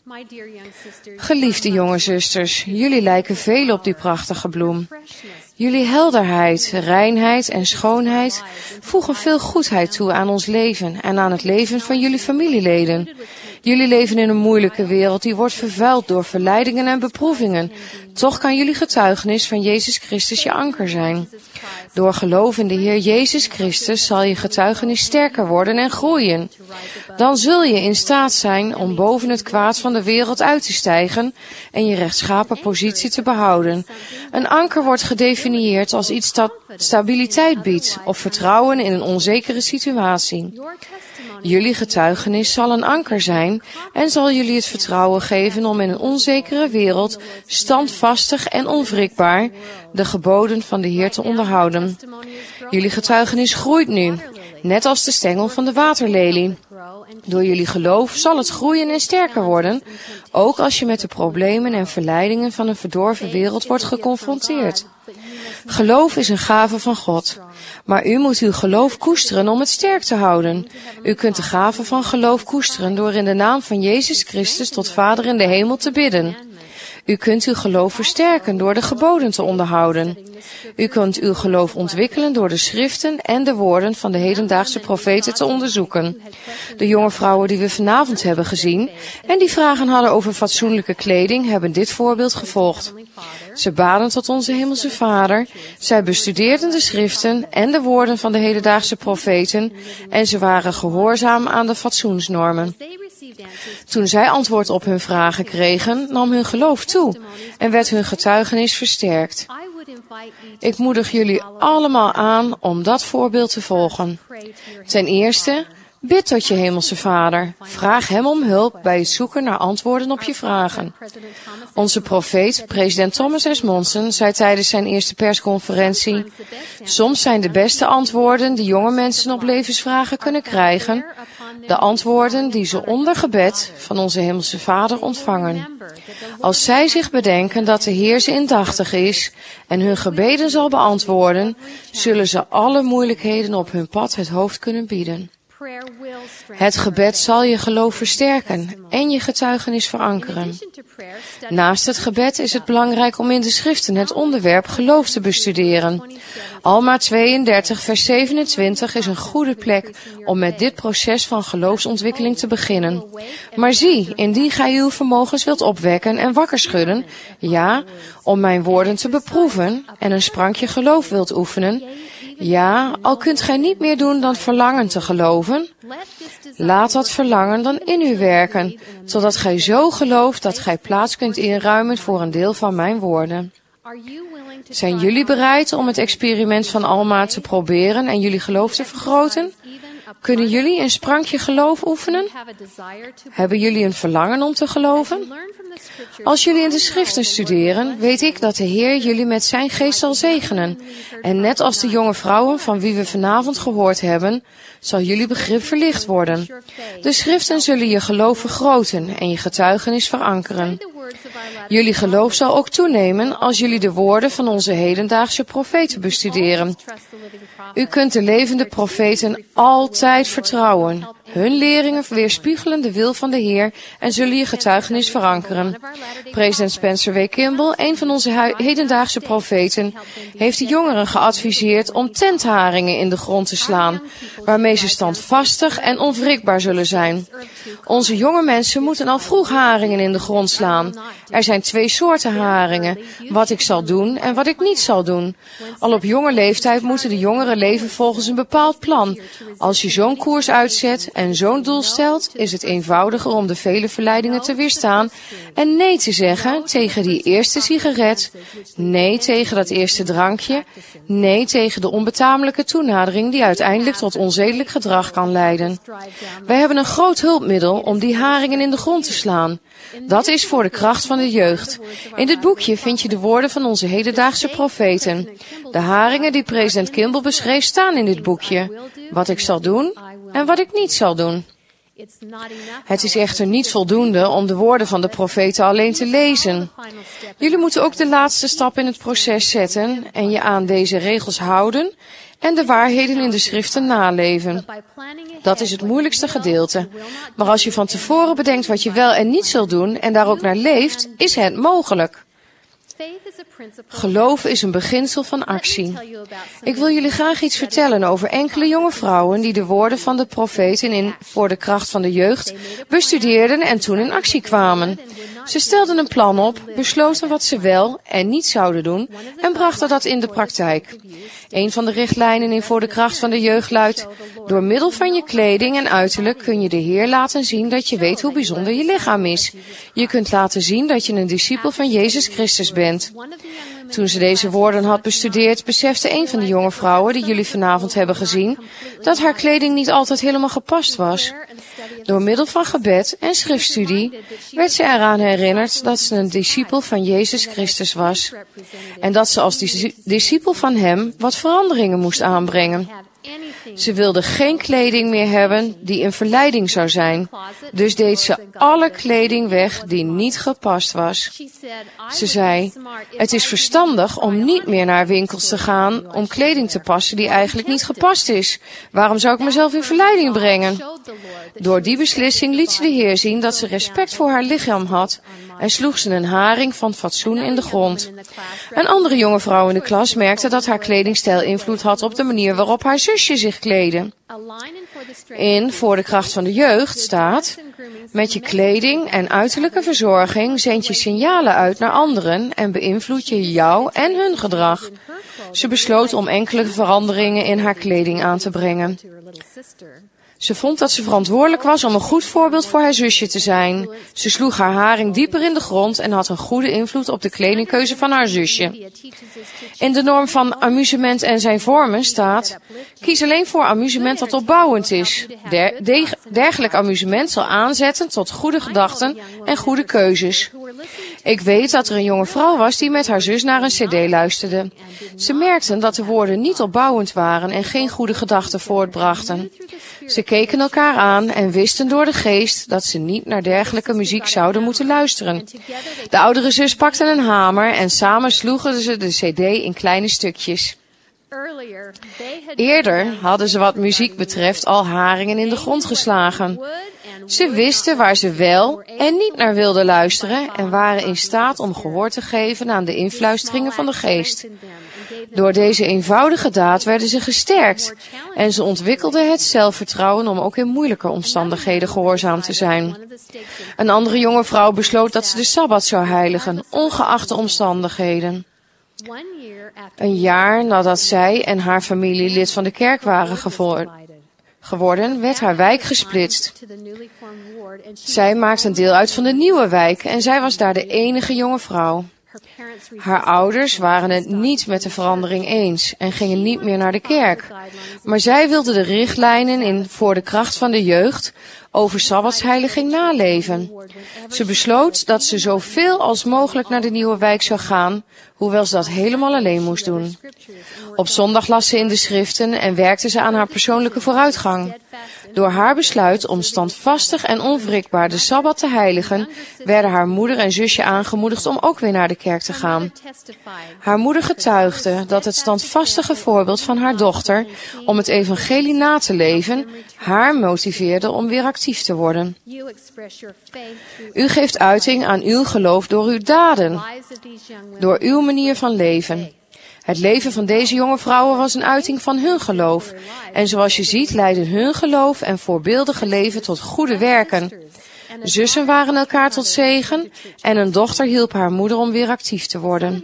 Geliefde jonge zusters, jullie lijken veel op die prachtige bloem. Jullie helderheid, reinheid en schoonheid voegen veel goedheid toe aan ons leven en aan het leven van jullie familieleden. Jullie leven in een moeilijke wereld die wordt vervuild door verleidingen en beproevingen. Toch kan jullie getuigenis van Jezus Christus je anker zijn. Door geloof in de Heer Jezus Christus zal je getuigenis sterker worden en groeien. Dan zul je in staat zijn om boven het kwaad van de wereld uit te stijgen en je rechtschapen positie te behouden. Een anker wordt gedefinieerd als iets dat stabiliteit biedt of vertrouwen in een onzekere situatie. Jullie getuigenis zal een anker zijn en zal jullie het vertrouwen geven om in een onzekere wereld standvastig en onwrikbaar de geboden van de Heer te onderhouden. Jullie getuigenis groeit nu, net als de stengel van de waterlelie. Door jullie geloof zal het groeien en sterker worden, ook als je met de problemen en verleidingen van een verdorven wereld wordt geconfronteerd. Geloof is een gave van God. Maar u moet uw geloof koesteren om het sterk te houden. U kunt de gave van geloof koesteren door in de naam van Jezus Christus tot Vader in de hemel te bidden. U kunt uw geloof versterken door de geboden te onderhouden. U kunt uw geloof ontwikkelen door de schriften en de woorden van de hedendaagse profeten te onderzoeken. De jonge vrouwen die we vanavond hebben gezien en die vragen hadden over fatsoenlijke kleding, hebben dit voorbeeld gevolgd. Ze baden tot onze Hemelse Vader, zij bestudeerden de schriften en de woorden van de hedendaagse profeten en ze waren gehoorzaam aan de fatsoensnormen. Toen zij antwoord op hun vragen kregen, nam hun geloof toe en werd hun getuigenis versterkt. Ik moedig jullie allemaal aan om dat voorbeeld te volgen. Ten eerste, bid tot je Hemelse Vader. Vraag Hem om hulp bij het zoeken naar antwoorden op je vragen. Onze profeet, president Thomas S. Monson, zei tijdens zijn eerste persconferentie: soms zijn de beste antwoorden die jonge mensen op levensvragen kunnen krijgen, de antwoorden die ze onder gebed van onze Hemelse Vader ontvangen. Als zij zich bedenken dat de Heer ze indachtig is en hun gebeden zal beantwoorden, zullen ze alle moeilijkheden op hun pad het hoofd kunnen bieden. Het gebed zal je geloof versterken en je getuigenis verankeren. Naast het gebed is het belangrijk om in de schriften het onderwerp geloof te bestuderen. Alma tweeëndertig vers zevenentwintig is een goede plek om met dit proces van geloofsontwikkeling te beginnen. Maar zie, indien gij uw vermogens wilt opwekken en wakker schudden, ja, om mijn woorden te beproeven en een sprankje geloof wilt oefenen, ja, al kunt gij niet meer doen dan verlangen te geloven, laat dat verlangen dan in u werken, totdat gij zo gelooft dat gij plaats kunt inruimen voor een deel van mijn woorden. Zijn jullie bereid om het experiment van Alma te proberen en jullie geloof te vergroten? Kunnen jullie een sprankje geloof oefenen? Hebben jullie een verlangen om te geloven? Als jullie in de schriften studeren, weet ik dat de Heer jullie met zijn geest zal zegenen. En net als de jonge vrouwen van wie we vanavond gehoord hebben, zal jullie begrip verlicht worden. De schriften zullen je geloof vergroten en je getuigenis verankeren. Jullie geloof zal ook toenemen als jullie de woorden van onze hedendaagse profeten bestuderen. U kunt de levende profeten altijd vertrouwen. Hun leringen weerspiegelen de wil van de Heer en zullen je getuigenis verankeren. President Spencer W. Kimball, een van onze hedendaagse profeten, heeft de jongeren geadviseerd om tentharingen in de grond te slaan, waarmee ze standvastig en onwrikbaar zullen zijn. Onze jonge mensen moeten al vroeg haringen in de grond slaan. Er zijn twee soorten haringen, wat ik zal doen en wat ik niet zal doen. Al op jonge leeftijd moeten de jongeren leven volgens een bepaald plan. Als je zo'n koers uitzet en zo'n doel stelt, is het eenvoudiger om de vele verleidingen te weerstaan en nee te zeggen tegen die eerste sigaret, nee tegen dat eerste drankje, nee tegen de onbetamelijke toenadering die uiteindelijk tot onzedelijk gedrag kan leiden. Wij hebben een groot hulpmiddel om die haringen in de grond te slaan. Dat is voor de kracht van de jeugd. In dit boekje vind je de woorden van onze hedendaagse profeten. De haringen die president Kimball beschreef staan in dit boekje. Wat ik zal doen en wat ik niet zal doen. Het is echter niet voldoende om de woorden van de profeten alleen te lezen. Jullie moeten ook de laatste stap in het proces zetten en je aan deze regels houden en de waarheden in de schriften naleven. Dat is het moeilijkste gedeelte. Maar als je van tevoren bedenkt wat je wel en niet zult doen en daar ook naar leeft, is het mogelijk. Geloof is een beginsel van actie. Ik wil jullie graag iets vertellen over enkele jonge vrouwen die de woorden van de profeten in Voor de Kracht van de Jeugd bestudeerden en toen in actie kwamen. Ze stelden een plan op, besloten wat ze wel en niet zouden doen en brachten dat in de praktijk. Een van de richtlijnen in Voor de Kracht van de Jeugd luidt: door middel van je kleding en uiterlijk kun je de Heer laten zien dat je weet hoe bijzonder je lichaam is. Je kunt laten zien dat je een discipel van Jezus Christus bent. Toen ze deze woorden had bestudeerd, besefte een van de jonge vrouwen die jullie vanavond hebben gezien, dat haar kleding niet altijd helemaal gepast was. Door middel van gebed en schriftstudie werd ze eraan herinnerd dat ze een discipel van Jezus Christus was. En dat ze als discipel van hem wat veranderingen moest aanbrengen. Ze wilde geen kleding meer hebben die een verleiding zou zijn. Dus deed ze alle kleding weg die niet gepast was. Ze zei: het is verstandig om niet meer naar winkels te gaan om kleding te passen die eigenlijk niet gepast is. Waarom zou ik mezelf in verleiding brengen? Door die beslissing liet ze de Heer zien dat ze respect voor haar lichaam had en sloeg ze een haring van fatsoen in de grond. Een andere jonge vrouw in de klas merkte dat haar kledingstijl invloed had op de manier waarop haar zusje zich kleedde. In Voor de Kracht van de Jeugd staat: met je kleding en uiterlijke verzorging zend je signalen uit naar anderen en beïnvloed je jou en hun gedrag. Ze besloot om enkele veranderingen in haar kleding aan te brengen. Ze vond dat ze verantwoordelijk was om een goed voorbeeld voor haar zusje te zijn. Ze sloeg haar haring dieper in de grond en had een goede invloed op de kledingkeuze van haar zusje. In de norm van amusement en zijn vormen staat: kies alleen voor amusement dat opbouwend is. Der, de, dergelijk amusement zal aanzetten tot goede gedachten en goede keuzes. Ik weet dat er een jonge vrouw was die met haar zus naar een cd luisterde. Ze merkten dat de woorden niet opbouwend waren en geen goede gedachten voortbrachten. Ze keken elkaar aan en wisten door de geest dat ze niet naar dergelijke muziek zouden moeten luisteren. De oudere zus pakte een hamer en samen sloegen ze de cd in kleine stukjes. Eerder hadden ze wat muziek betreft al haringen in de grond geslagen. Ze wisten waar ze wel en niet naar wilden luisteren en waren in staat om gehoor te geven aan de influisteringen van de geest. Door deze eenvoudige daad werden ze gesterkt en ze ontwikkelden het zelfvertrouwen om ook in moeilijke omstandigheden gehoorzaam te zijn. Een andere jonge vrouw besloot dat ze de Sabbat zou heiligen, ongeacht de omstandigheden. Een jaar nadat zij en haar familie lid van de kerk waren geworden, werd haar wijk gesplitst. Zij maakte een deel uit van de nieuwe wijk en zij was daar de enige jonge vrouw. Haar ouders waren het niet met de verandering eens en gingen niet meer naar de kerk. Maar zij wilde de richtlijnen in Voor de Kracht van de Jeugd over sabbatsheiliging naleven. Ze besloot dat ze zoveel als mogelijk naar de nieuwe wijk zou gaan, hoewel ze dat helemaal alleen moest doen. Op zondag las ze in de schriften en werkte ze aan haar persoonlijke vooruitgang. Door haar besluit om standvastig en onwrikbaar de Sabbat te heiligen, werden haar moeder en zusje aangemoedigd om ook weer naar de kerk te gaan. Haar moeder getuigde dat het standvastige voorbeeld van haar dochter om het evangelie na te leven haar motiveerde om weer actief te worden. U geeft uiting aan uw geloof door uw daden, door uw manier van leven. Het leven van deze jonge vrouwen was een uiting van hun geloof. En zoals je ziet leidden hun geloof en voorbeeldige leven tot goede werken. Zussen waren elkaar tot zegen en een dochter hielp haar moeder om weer actief te worden.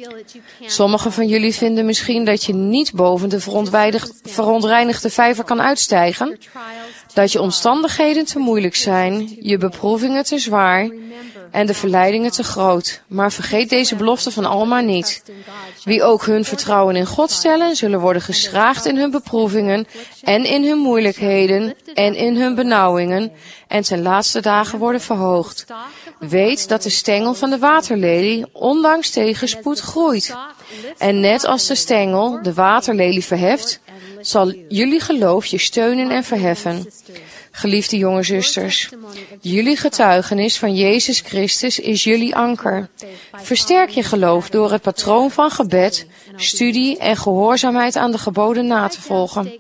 Sommigen van jullie vinden misschien dat je niet boven de verontreinigde vijver kan uitstijgen, dat je omstandigheden te moeilijk zijn, je beproevingen te zwaar en de verleidingen te groot. Maar vergeet deze belofte van Alma niet. Wie ook hun vertrouwen in God stellen, zullen worden geschraagd in hun beproevingen en in hun moeilijkheden en in hun benauwingen en ten laatste dagen worden verhoogd. Weet dat de stengel van de waterlelie ondanks tegenspoed groeit. En net als de stengel de waterlelie verheft, zal jullie geloof je steunen en verheffen. Geliefde jonge zusters, jullie getuigenis van Jezus Christus is jullie anker. Versterk je geloof door het patroon van gebed, studie en gehoorzaamheid aan de geboden na te volgen.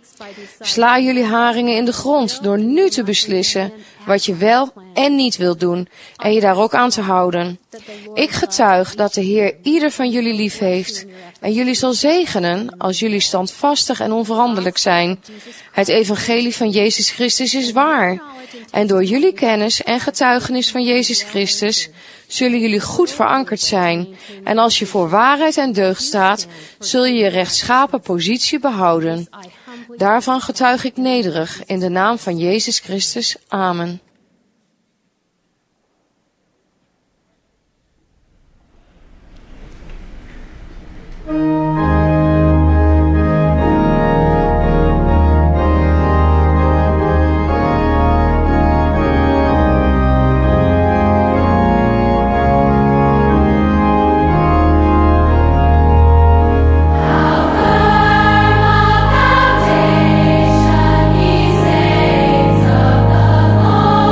Sla jullie haringen in de grond door nu te beslissen wat je wel en niet wilt doen en je daar ook aan te houden. Ik getuig dat de Heer ieder van jullie lief heeft en jullie zal zegenen als jullie standvastig en onveranderlijk zijn. Het evangelie van Jezus Christus is waar. En door jullie kennis en getuigenis van Jezus Christus zullen jullie goed verankerd zijn. En als je voor waarheid en deugd staat, zul je je rechtschapen positie behouden. Daarvan getuig ik nederig in de naam van Jezus Christus. Amen. Foundation, ye saints of the Lord.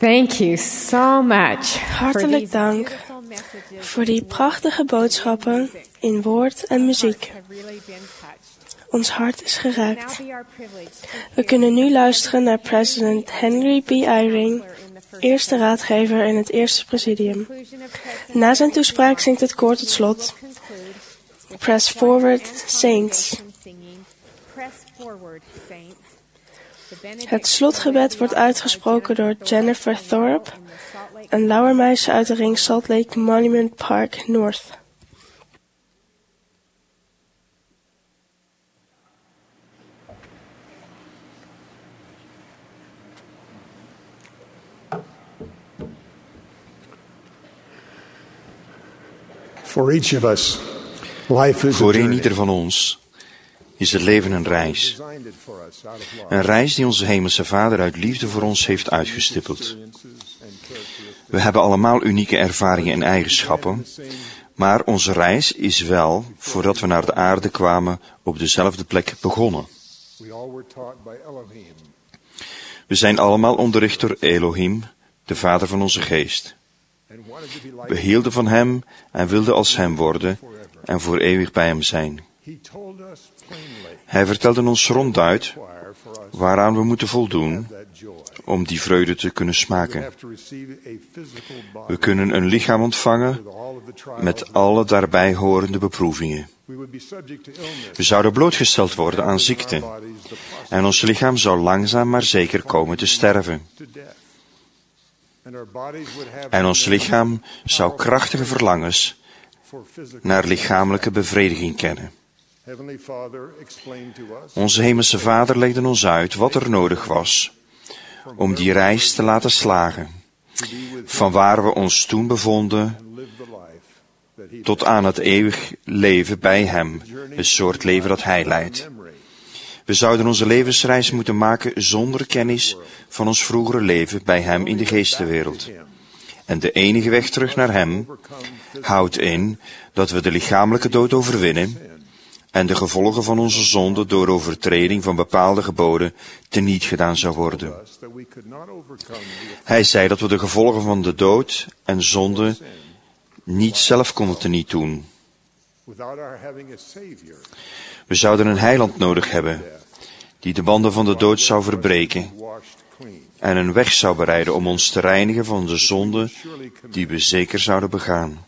Thank you so much. Hartelijk dank voor die prachtige boodschappen in woord en muziek. Ons hart is geraakt. We kunnen nu luisteren naar president Henry B. Eyring, eerste raadgever in het eerste presidium. Na zijn toespraak zingt het koor tot slot. Press forward, saints. Het slotgebed wordt uitgesproken door Jennifer Thorpe, een lauwermeisje uit de ring Salt Lake Monument Park North. For each of us, life is a Voor journey. ieder van ons is het leven een reis. Een reis die onze hemelse Vader uit liefde voor ons heeft uitgestippeld. We hebben allemaal unieke ervaringen en eigenschappen, maar onze reis is wel, voordat we naar de aarde kwamen, op dezelfde plek begonnen. We zijn allemaal onderricht door Elohim, de Vader van onze geest. We hielden van Hem en wilden als Hem worden en voor eeuwig bij Hem zijn. Hij vertelde ons ronduit waaraan we moeten voldoen om die vreugde te kunnen smaken. We kunnen een lichaam ontvangen met alle daarbij horende beproevingen. We zouden blootgesteld worden aan ziekte en ons lichaam zou langzaam maar zeker komen te sterven. En ons lichaam zou krachtige verlangens naar lichamelijke bevrediging kennen. Onze hemelse Vader legde ons uit wat er nodig was om die reis te laten slagen, van waar we ons toen bevonden tot aan het eeuwig leven bij Hem, het soort leven dat Hij leidt. We zouden onze levensreis moeten maken zonder kennis van ons vroegere leven bij Hem in de geestenwereld. En de enige weg terug naar Hem houdt in dat we de lichamelijke dood overwinnen en de gevolgen van onze zonde door overtreding van bepaalde geboden teniet gedaan zou worden. Hij zei dat we de gevolgen van de dood en zonde niet zelf konden teniet doen. We zouden een heiland nodig hebben, die de banden van de dood zou verbreken en een weg zou bereiden om ons te reinigen van de zonde die we zeker zouden begaan.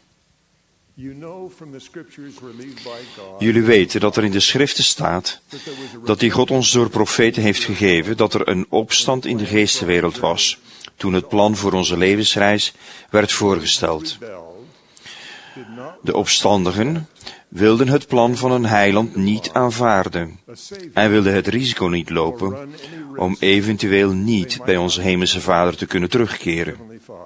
Jullie weten dat er in de schriften staat dat die God ons door profeten heeft gegeven, dat er een opstand in de geestenwereld was, toen het plan voor onze levensreis werd voorgesteld. De opstandigen wilden het plan van een heiland niet aanvaarden en wilden het risico niet lopen om eventueel niet bij onze hemelse Vader te kunnen terugkeren.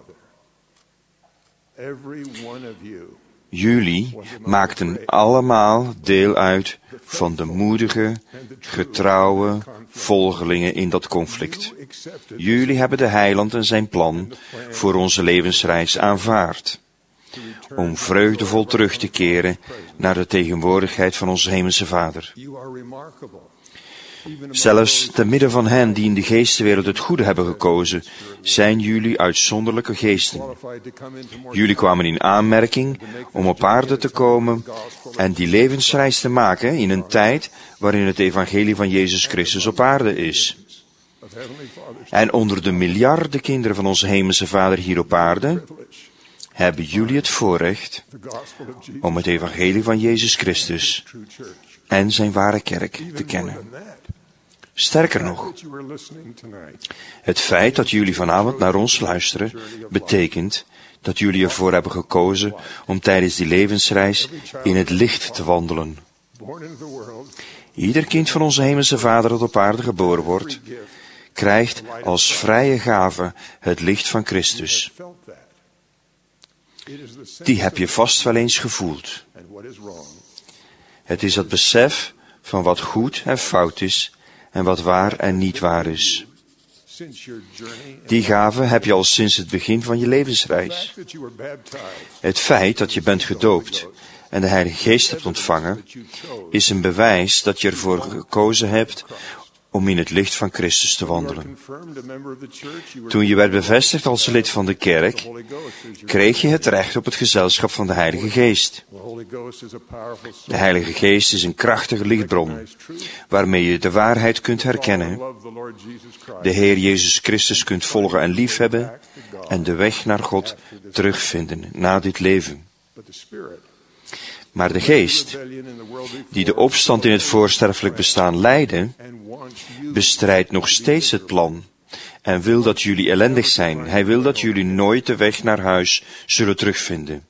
Jullie maakten allemaal deel uit van de moedige, getrouwe volgelingen in dat conflict. Jullie hebben de heiland en zijn plan voor onze levensreis aanvaard, om vreugdevol terug te keren naar de tegenwoordigheid van onze hemelse Vader. Zelfs te midden van hen die in de geestenwereld het goede hebben gekozen, zijn jullie uitzonderlijke geesten. Jullie kwamen in aanmerking om op aarde te komen en die levensreis te maken in een tijd waarin het evangelie van Jezus Christus op aarde is. En onder de miljarden kinderen van onze hemelse Vader hier op aarde hebben jullie het voorrecht om het evangelie van Jezus Christus en zijn ware kerk te kennen. Sterker nog, het feit dat jullie vanavond naar ons luisteren, betekent dat jullie ervoor hebben gekozen om tijdens die levensreis in het licht te wandelen. Ieder kind van onze hemelse Vader dat op aarde geboren wordt, krijgt als vrije gave het licht van Christus. Die heb je vast wel eens gevoeld. Het is het besef van wat goed en fout is en wat waar en niet waar is. Die gave heb je al sinds het begin van je levensreis. Het feit dat je bent gedoopt en de Heilige Geest hebt ontvangen, is een bewijs dat je ervoor gekozen hebt om in het licht van Christus te wandelen. Toen je werd bevestigd als lid van de kerk, kreeg je het recht op het gezelschap van de Heilige Geest. De Heilige Geest is een krachtige lichtbron, waarmee je de waarheid kunt herkennen, de Heer Jezus Christus kunt volgen en liefhebben, en de weg naar God terugvinden na dit leven. Maar de Geest, die de opstand in het voorsterfelijk bestaan leidde, bestrijdt nog steeds het plan en wil dat jullie ellendig zijn. Hij wil dat jullie nooit de weg naar huis zullen terugvinden.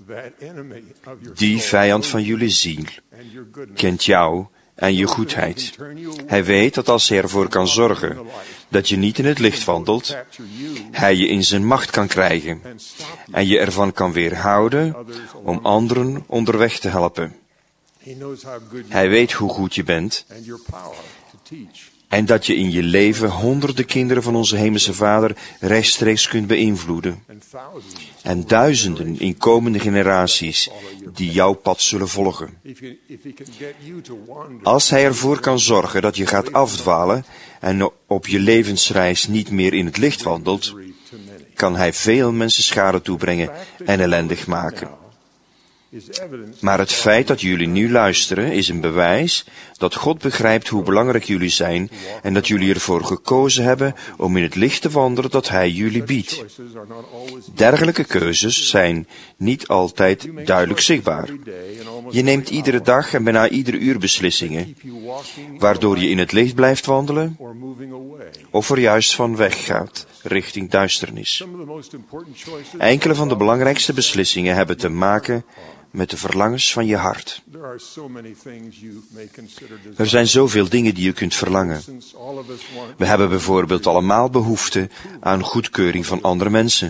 Die vijand van jullie ziel kent jou en je goedheid. Hij weet dat als hij ervoor kan zorgen dat je niet in het licht wandelt, hij je in zijn macht kan krijgen en je ervan kan weerhouden om anderen onderweg te helpen. Hij weet hoe goed je bent en dat je in je leven honderden kinderen van onze hemelse Vader rechtstreeks kunt beïnvloeden. En duizenden in komende generaties die jouw pad zullen volgen. Als hij ervoor kan zorgen dat je gaat afdwalen en op je levensreis niet meer in het licht wandelt, kan hij veel mensen schade toebrengen en ellendig maken. Maar het feit dat jullie nu luisteren is een bewijs dat God begrijpt hoe belangrijk jullie zijn en dat jullie ervoor gekozen hebben om in het licht te wandelen dat Hij jullie biedt. Dergelijke keuzes zijn niet altijd duidelijk zichtbaar. Je neemt iedere dag en bijna iedere uur beslissingen, waardoor je in het licht blijft wandelen of er juist van weg gaat richting duisternis. Enkele van de belangrijkste beslissingen hebben te maken met de verlangens van je hart. Er zijn zoveel dingen die je kunt verlangen. We hebben bijvoorbeeld allemaal behoefte aan goedkeuring van andere mensen.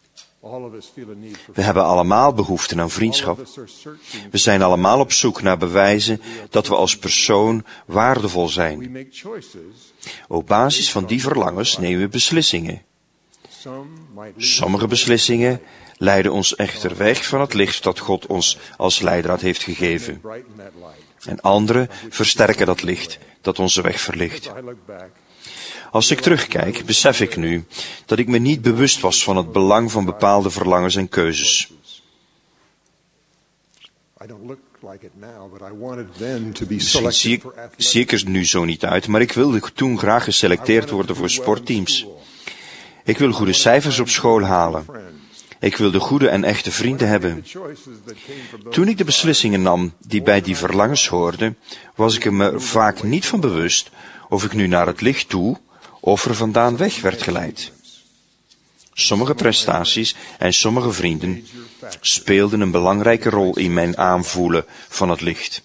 We hebben allemaal behoefte aan vriendschap. We zijn allemaal op zoek naar bewijzen dat we als persoon waardevol zijn. Op basis van die verlangens nemen we beslissingen. Sommige beslissingen leiden ons echter weg van het licht dat God ons als leidraad heeft gegeven. En andere versterken dat licht dat onze weg verlicht. Als ik terugkijk, besef ik nu dat ik me niet bewust was van het belang van bepaalde verlangens en keuzes. Misschien zie ik, zie ik er nu zo niet uit, maar ik wilde toen graag geselecteerd worden voor sportteams. Ik wil goede cijfers op school halen. Ik wilde goede en echte vrienden hebben. Toen ik de beslissingen nam die bij die verlangens hoorden, was ik er me vaak niet van bewust of ik nu naar het licht toe of er vandaan weg werd geleid. Sommige prestaties en sommige vrienden speelden een belangrijke rol in mijn aanvoelen van het licht.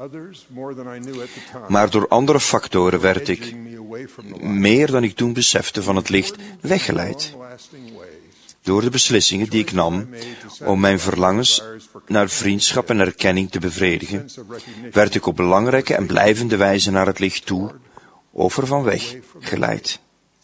Maar door andere factoren werd ik, meer dan ik toen besefte, van het licht weggeleid. Door de beslissingen die ik nam om mijn verlangens naar vriendschap en erkenning te bevredigen, werd ik op belangrijke en blijvende wijze naar het licht toe of er van weg geleid.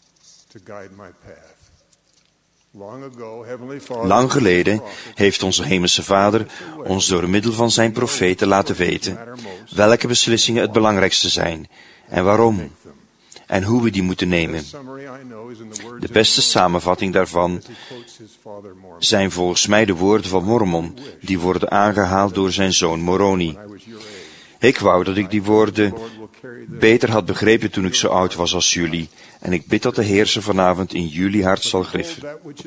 Lang geleden heeft onze hemelse Vader ons door middel van zijn profeten laten weten welke beslissingen het belangrijkste zijn en waarom en hoe we die moeten nemen. De beste samenvatting daarvan zijn volgens mij de woorden van Mormon, die worden aangehaald door zijn zoon Moroni. Ik wou dat ik die woorden beter had begrepen toen ik zo oud was als jullie, en ik bid dat de Heer ze vanavond in jullie hart zal griffen.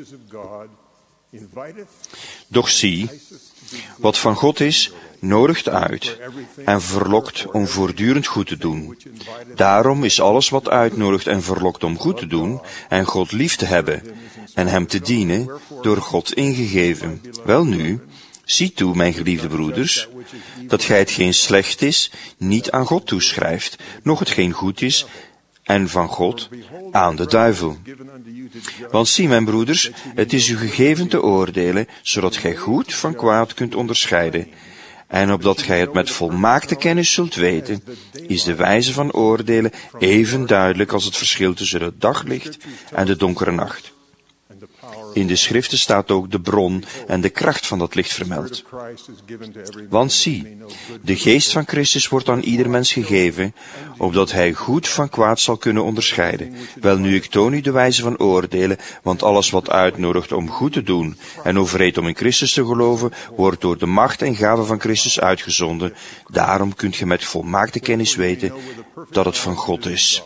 Doch zie, wat van God is, nodigt uit en verlokt om voortdurend goed te doen. Daarom is alles wat uitnodigt en verlokt om goed te doen en God lief te hebben en Hem te dienen, door God ingegeven. Welnu, zie toe, mijn geliefde broeders, dat gij hetgeen slecht is niet aan God toeschrijft, noch hetgeen goed is en van God aan de duivel. Want zie, mijn broeders, het is u gegeven te oordelen, zodat gij goed van kwaad kunt onderscheiden. En opdat gij het met volmaakte kennis zult weten, is de wijze van oordelen even duidelijk als het verschil tussen het daglicht en de donkere nacht. In de schriften staat ook de bron en de kracht van dat licht vermeld. Want zie, de geest van Christus wordt aan ieder mens gegeven, opdat hij goed van kwaad zal kunnen onderscheiden. Wel nu, ik toon u de wijze van oordelen, want alles wat uitnodigt om goed te doen en overreedt om in Christus te geloven, wordt door de macht en gave van Christus uitgezonden. Daarom kunt ge met volmaakte kennis weten dat het van God is.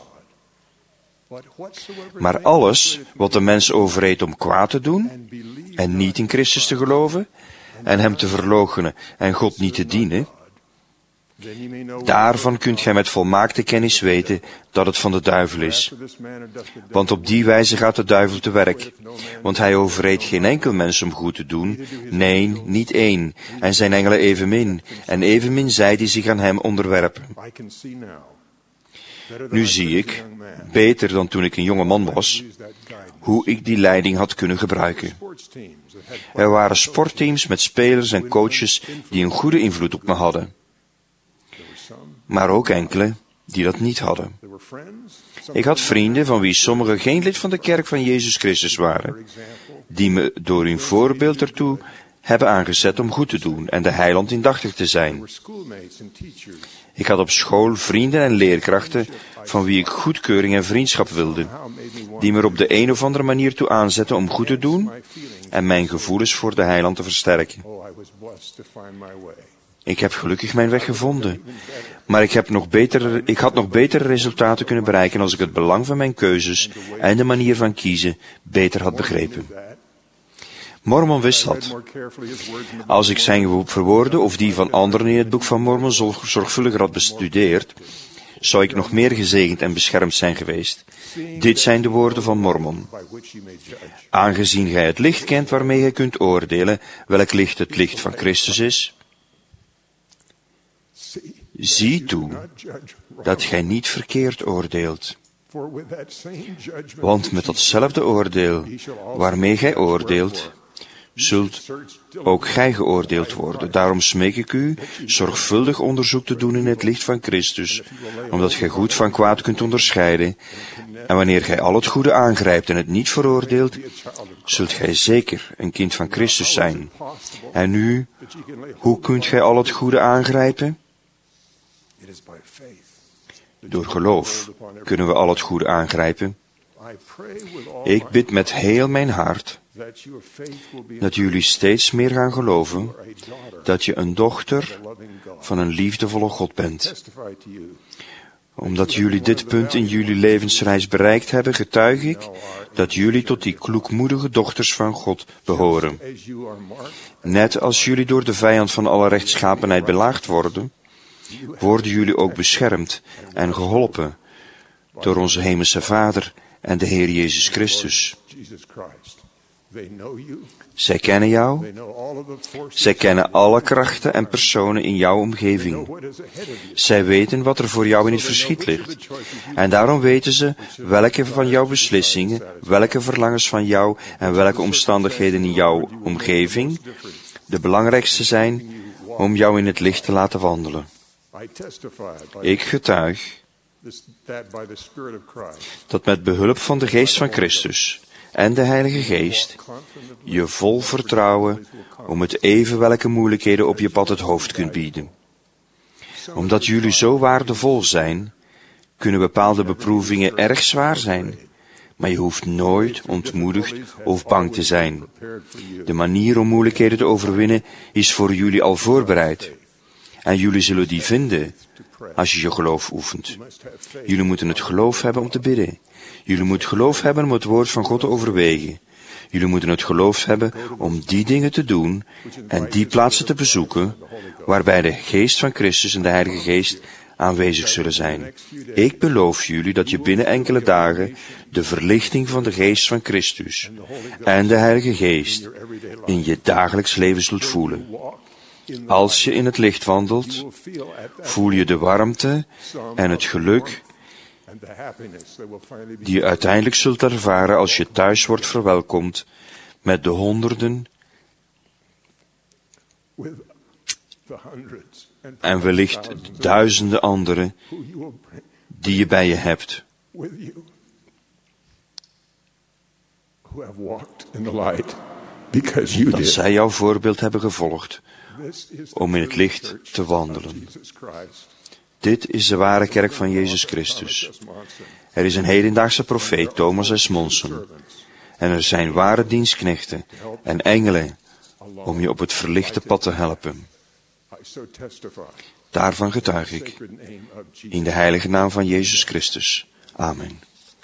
Maar alles wat de mens overreedt om kwaad te doen en niet in Christus te geloven en hem te verloochenen en God niet te dienen, daarvan kunt gij met volmaakte kennis weten dat het van de duivel is. Want op die wijze gaat de duivel te werk. Want hij overreedt geen enkel mens om goed te doen, nee, niet één, en zijn engelen evenmin, en evenmin zij die zich aan hem onderwerpen. Nu zie ik, beter dan toen ik een jonge man was, hoe ik die leiding had kunnen gebruiken. Er waren sportteams met spelers en coaches die een goede invloed op me hadden. Maar ook enkele die dat niet hadden. Ik had vrienden van wie sommigen geen lid van de kerk van Jezus Christus waren, die me door hun voorbeeld ertoe hebben aangezet om goed te doen en de heiland indachtig te zijn. Ik had op school vrienden en leerkrachten van wie ik goedkeuring en vriendschap wilde, die me op de een of andere manier toe aanzetten om goed te doen en mijn gevoelens voor de heiland te versterken. Ik heb gelukkig mijn weg gevonden, maar ik, heb nog betere, ik had nog betere resultaten kunnen bereiken als ik het belang van mijn keuzes en de manier van kiezen beter had begrepen. Mormon wist dat. Als ik zijn verwoorden of die van anderen in het boek van Mormon zorgvuldiger had bestudeerd, zou ik nog meer gezegend en beschermd zijn geweest. Dit zijn de woorden van Mormon. Aangezien gij het licht kent waarmee gij kunt oordelen, welk licht het licht van Christus is, zie toe dat gij niet verkeerd oordeelt. Want met datzelfde oordeel waarmee gij oordeelt, zult ook gij geoordeeld worden. Daarom smeek ik u zorgvuldig onderzoek te doen in het licht van Christus, omdat gij goed van kwaad kunt onderscheiden. En wanneer gij al het goede aangrijpt en het niet veroordeelt, zult gij zeker een kind van Christus zijn. En nu, hoe kunt gij al het goede aangrijpen? Door geloof kunnen we al het goede aangrijpen. Ik bid met heel mijn hart dat jullie steeds meer gaan geloven dat je een dochter van een liefdevolle God bent. Omdat jullie dit punt in jullie levensreis bereikt hebben, getuig ik dat jullie tot die kloekmoedige dochters van God behoren. Net als jullie door de vijand van alle rechtschapenheid belaagd worden, worden jullie ook beschermd en geholpen door onze hemelse Vader en de Heer Jezus Christus. Zij kennen jou. Zij kennen alle krachten en personen in jouw omgeving. Zij weten wat er voor jou in het verschiet ligt. En daarom weten ze welke van jouw beslissingen, welke verlangens van jou en welke omstandigheden in jouw omgeving de belangrijkste zijn om jou in het licht te laten wandelen. Ik getuig dat met behulp van de geest van Christus en de Heilige Geest je vol vertrouwen om het even welke moeilijkheden op je pad het hoofd kunt bieden. Omdat jullie zo waardevol zijn, kunnen bepaalde beproevingen erg zwaar zijn, maar je hoeft nooit ontmoedigd of bang te zijn. De manier om moeilijkheden te overwinnen is voor jullie al voorbereid. En jullie zullen die vinden als je je geloof oefent. Jullie moeten het geloof hebben om te bidden. Jullie moeten geloof hebben om het woord van God te overwegen. Jullie moeten het geloof hebben om die dingen te doen en die plaatsen te bezoeken waarbij de geest van Christus en de Heilige Geest aanwezig zullen zijn. Ik beloof jullie dat je binnen enkele dagen de verlichting van de geest van Christus en de Heilige Geest in je dagelijks leven zult voelen. Als je in het licht wandelt, voel je de warmte en het geluk die je uiteindelijk zult ervaren als je thuis wordt verwelkomd met de honderden en wellicht duizenden anderen die je bij je hebt. dat zij jouw voorbeeld hebben gevolgd om in het licht te wandelen. Dit is de ware kerk van Jezus Christus. Er is een hedendaagse profeet, Thomas S. Monson. En er zijn ware dienstknechten en engelen om je op het verlichte pad te helpen. Daarvan getuig ik. In de heilige naam van Jezus Christus. Amen.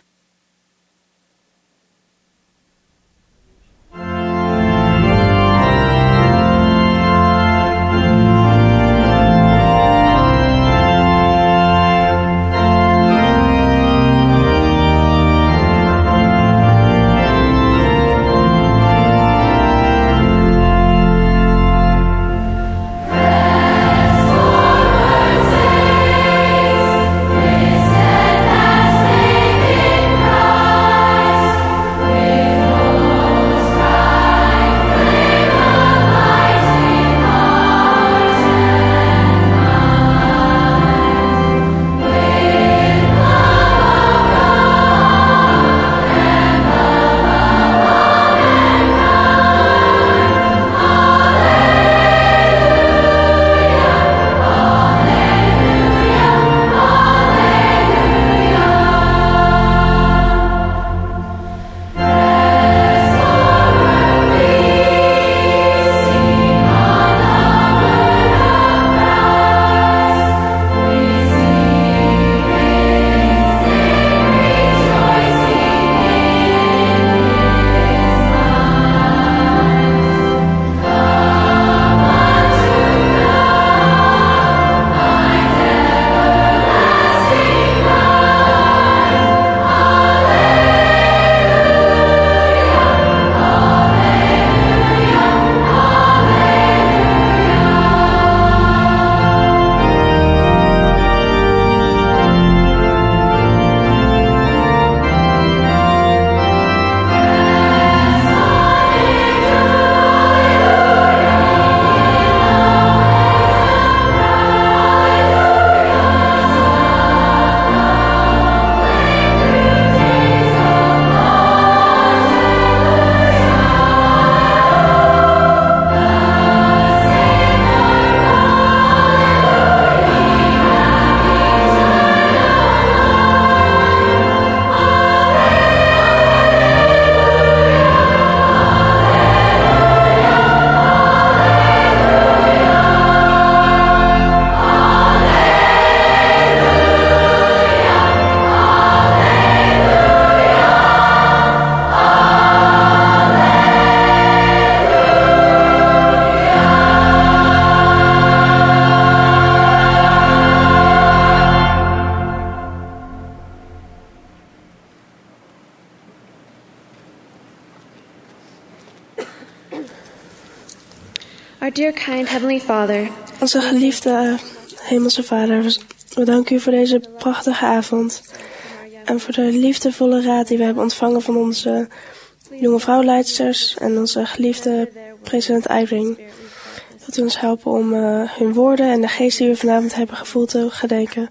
Our dear kind Heavenly Father, onze geliefde Hemelse Vader, we danken u voor deze prachtige avond en voor de liefdevolle raad die we hebben ontvangen van onze jonge vrouwleidsters en onze geliefde president Eyring. Dat u ons helpen om uh, hun woorden en de geest die we vanavond hebben gevoeld te gedenken.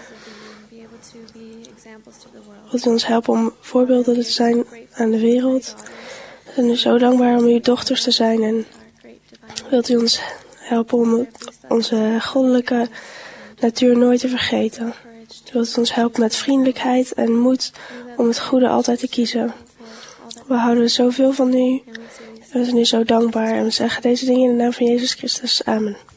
Wilt u ons helpen om voorbeelden te zijn aan de wereld. We zijn u zo dankbaar om uw dochters te zijn en wilt u ons helpen om onze goddelijke natuur nooit te vergeten. Wilt u ons helpen met vriendelijkheid en moed om het goede altijd te kiezen. We houden zoveel van u. We zijn u zo dankbaar en we zeggen deze dingen in de naam van Jezus Christus. Amen.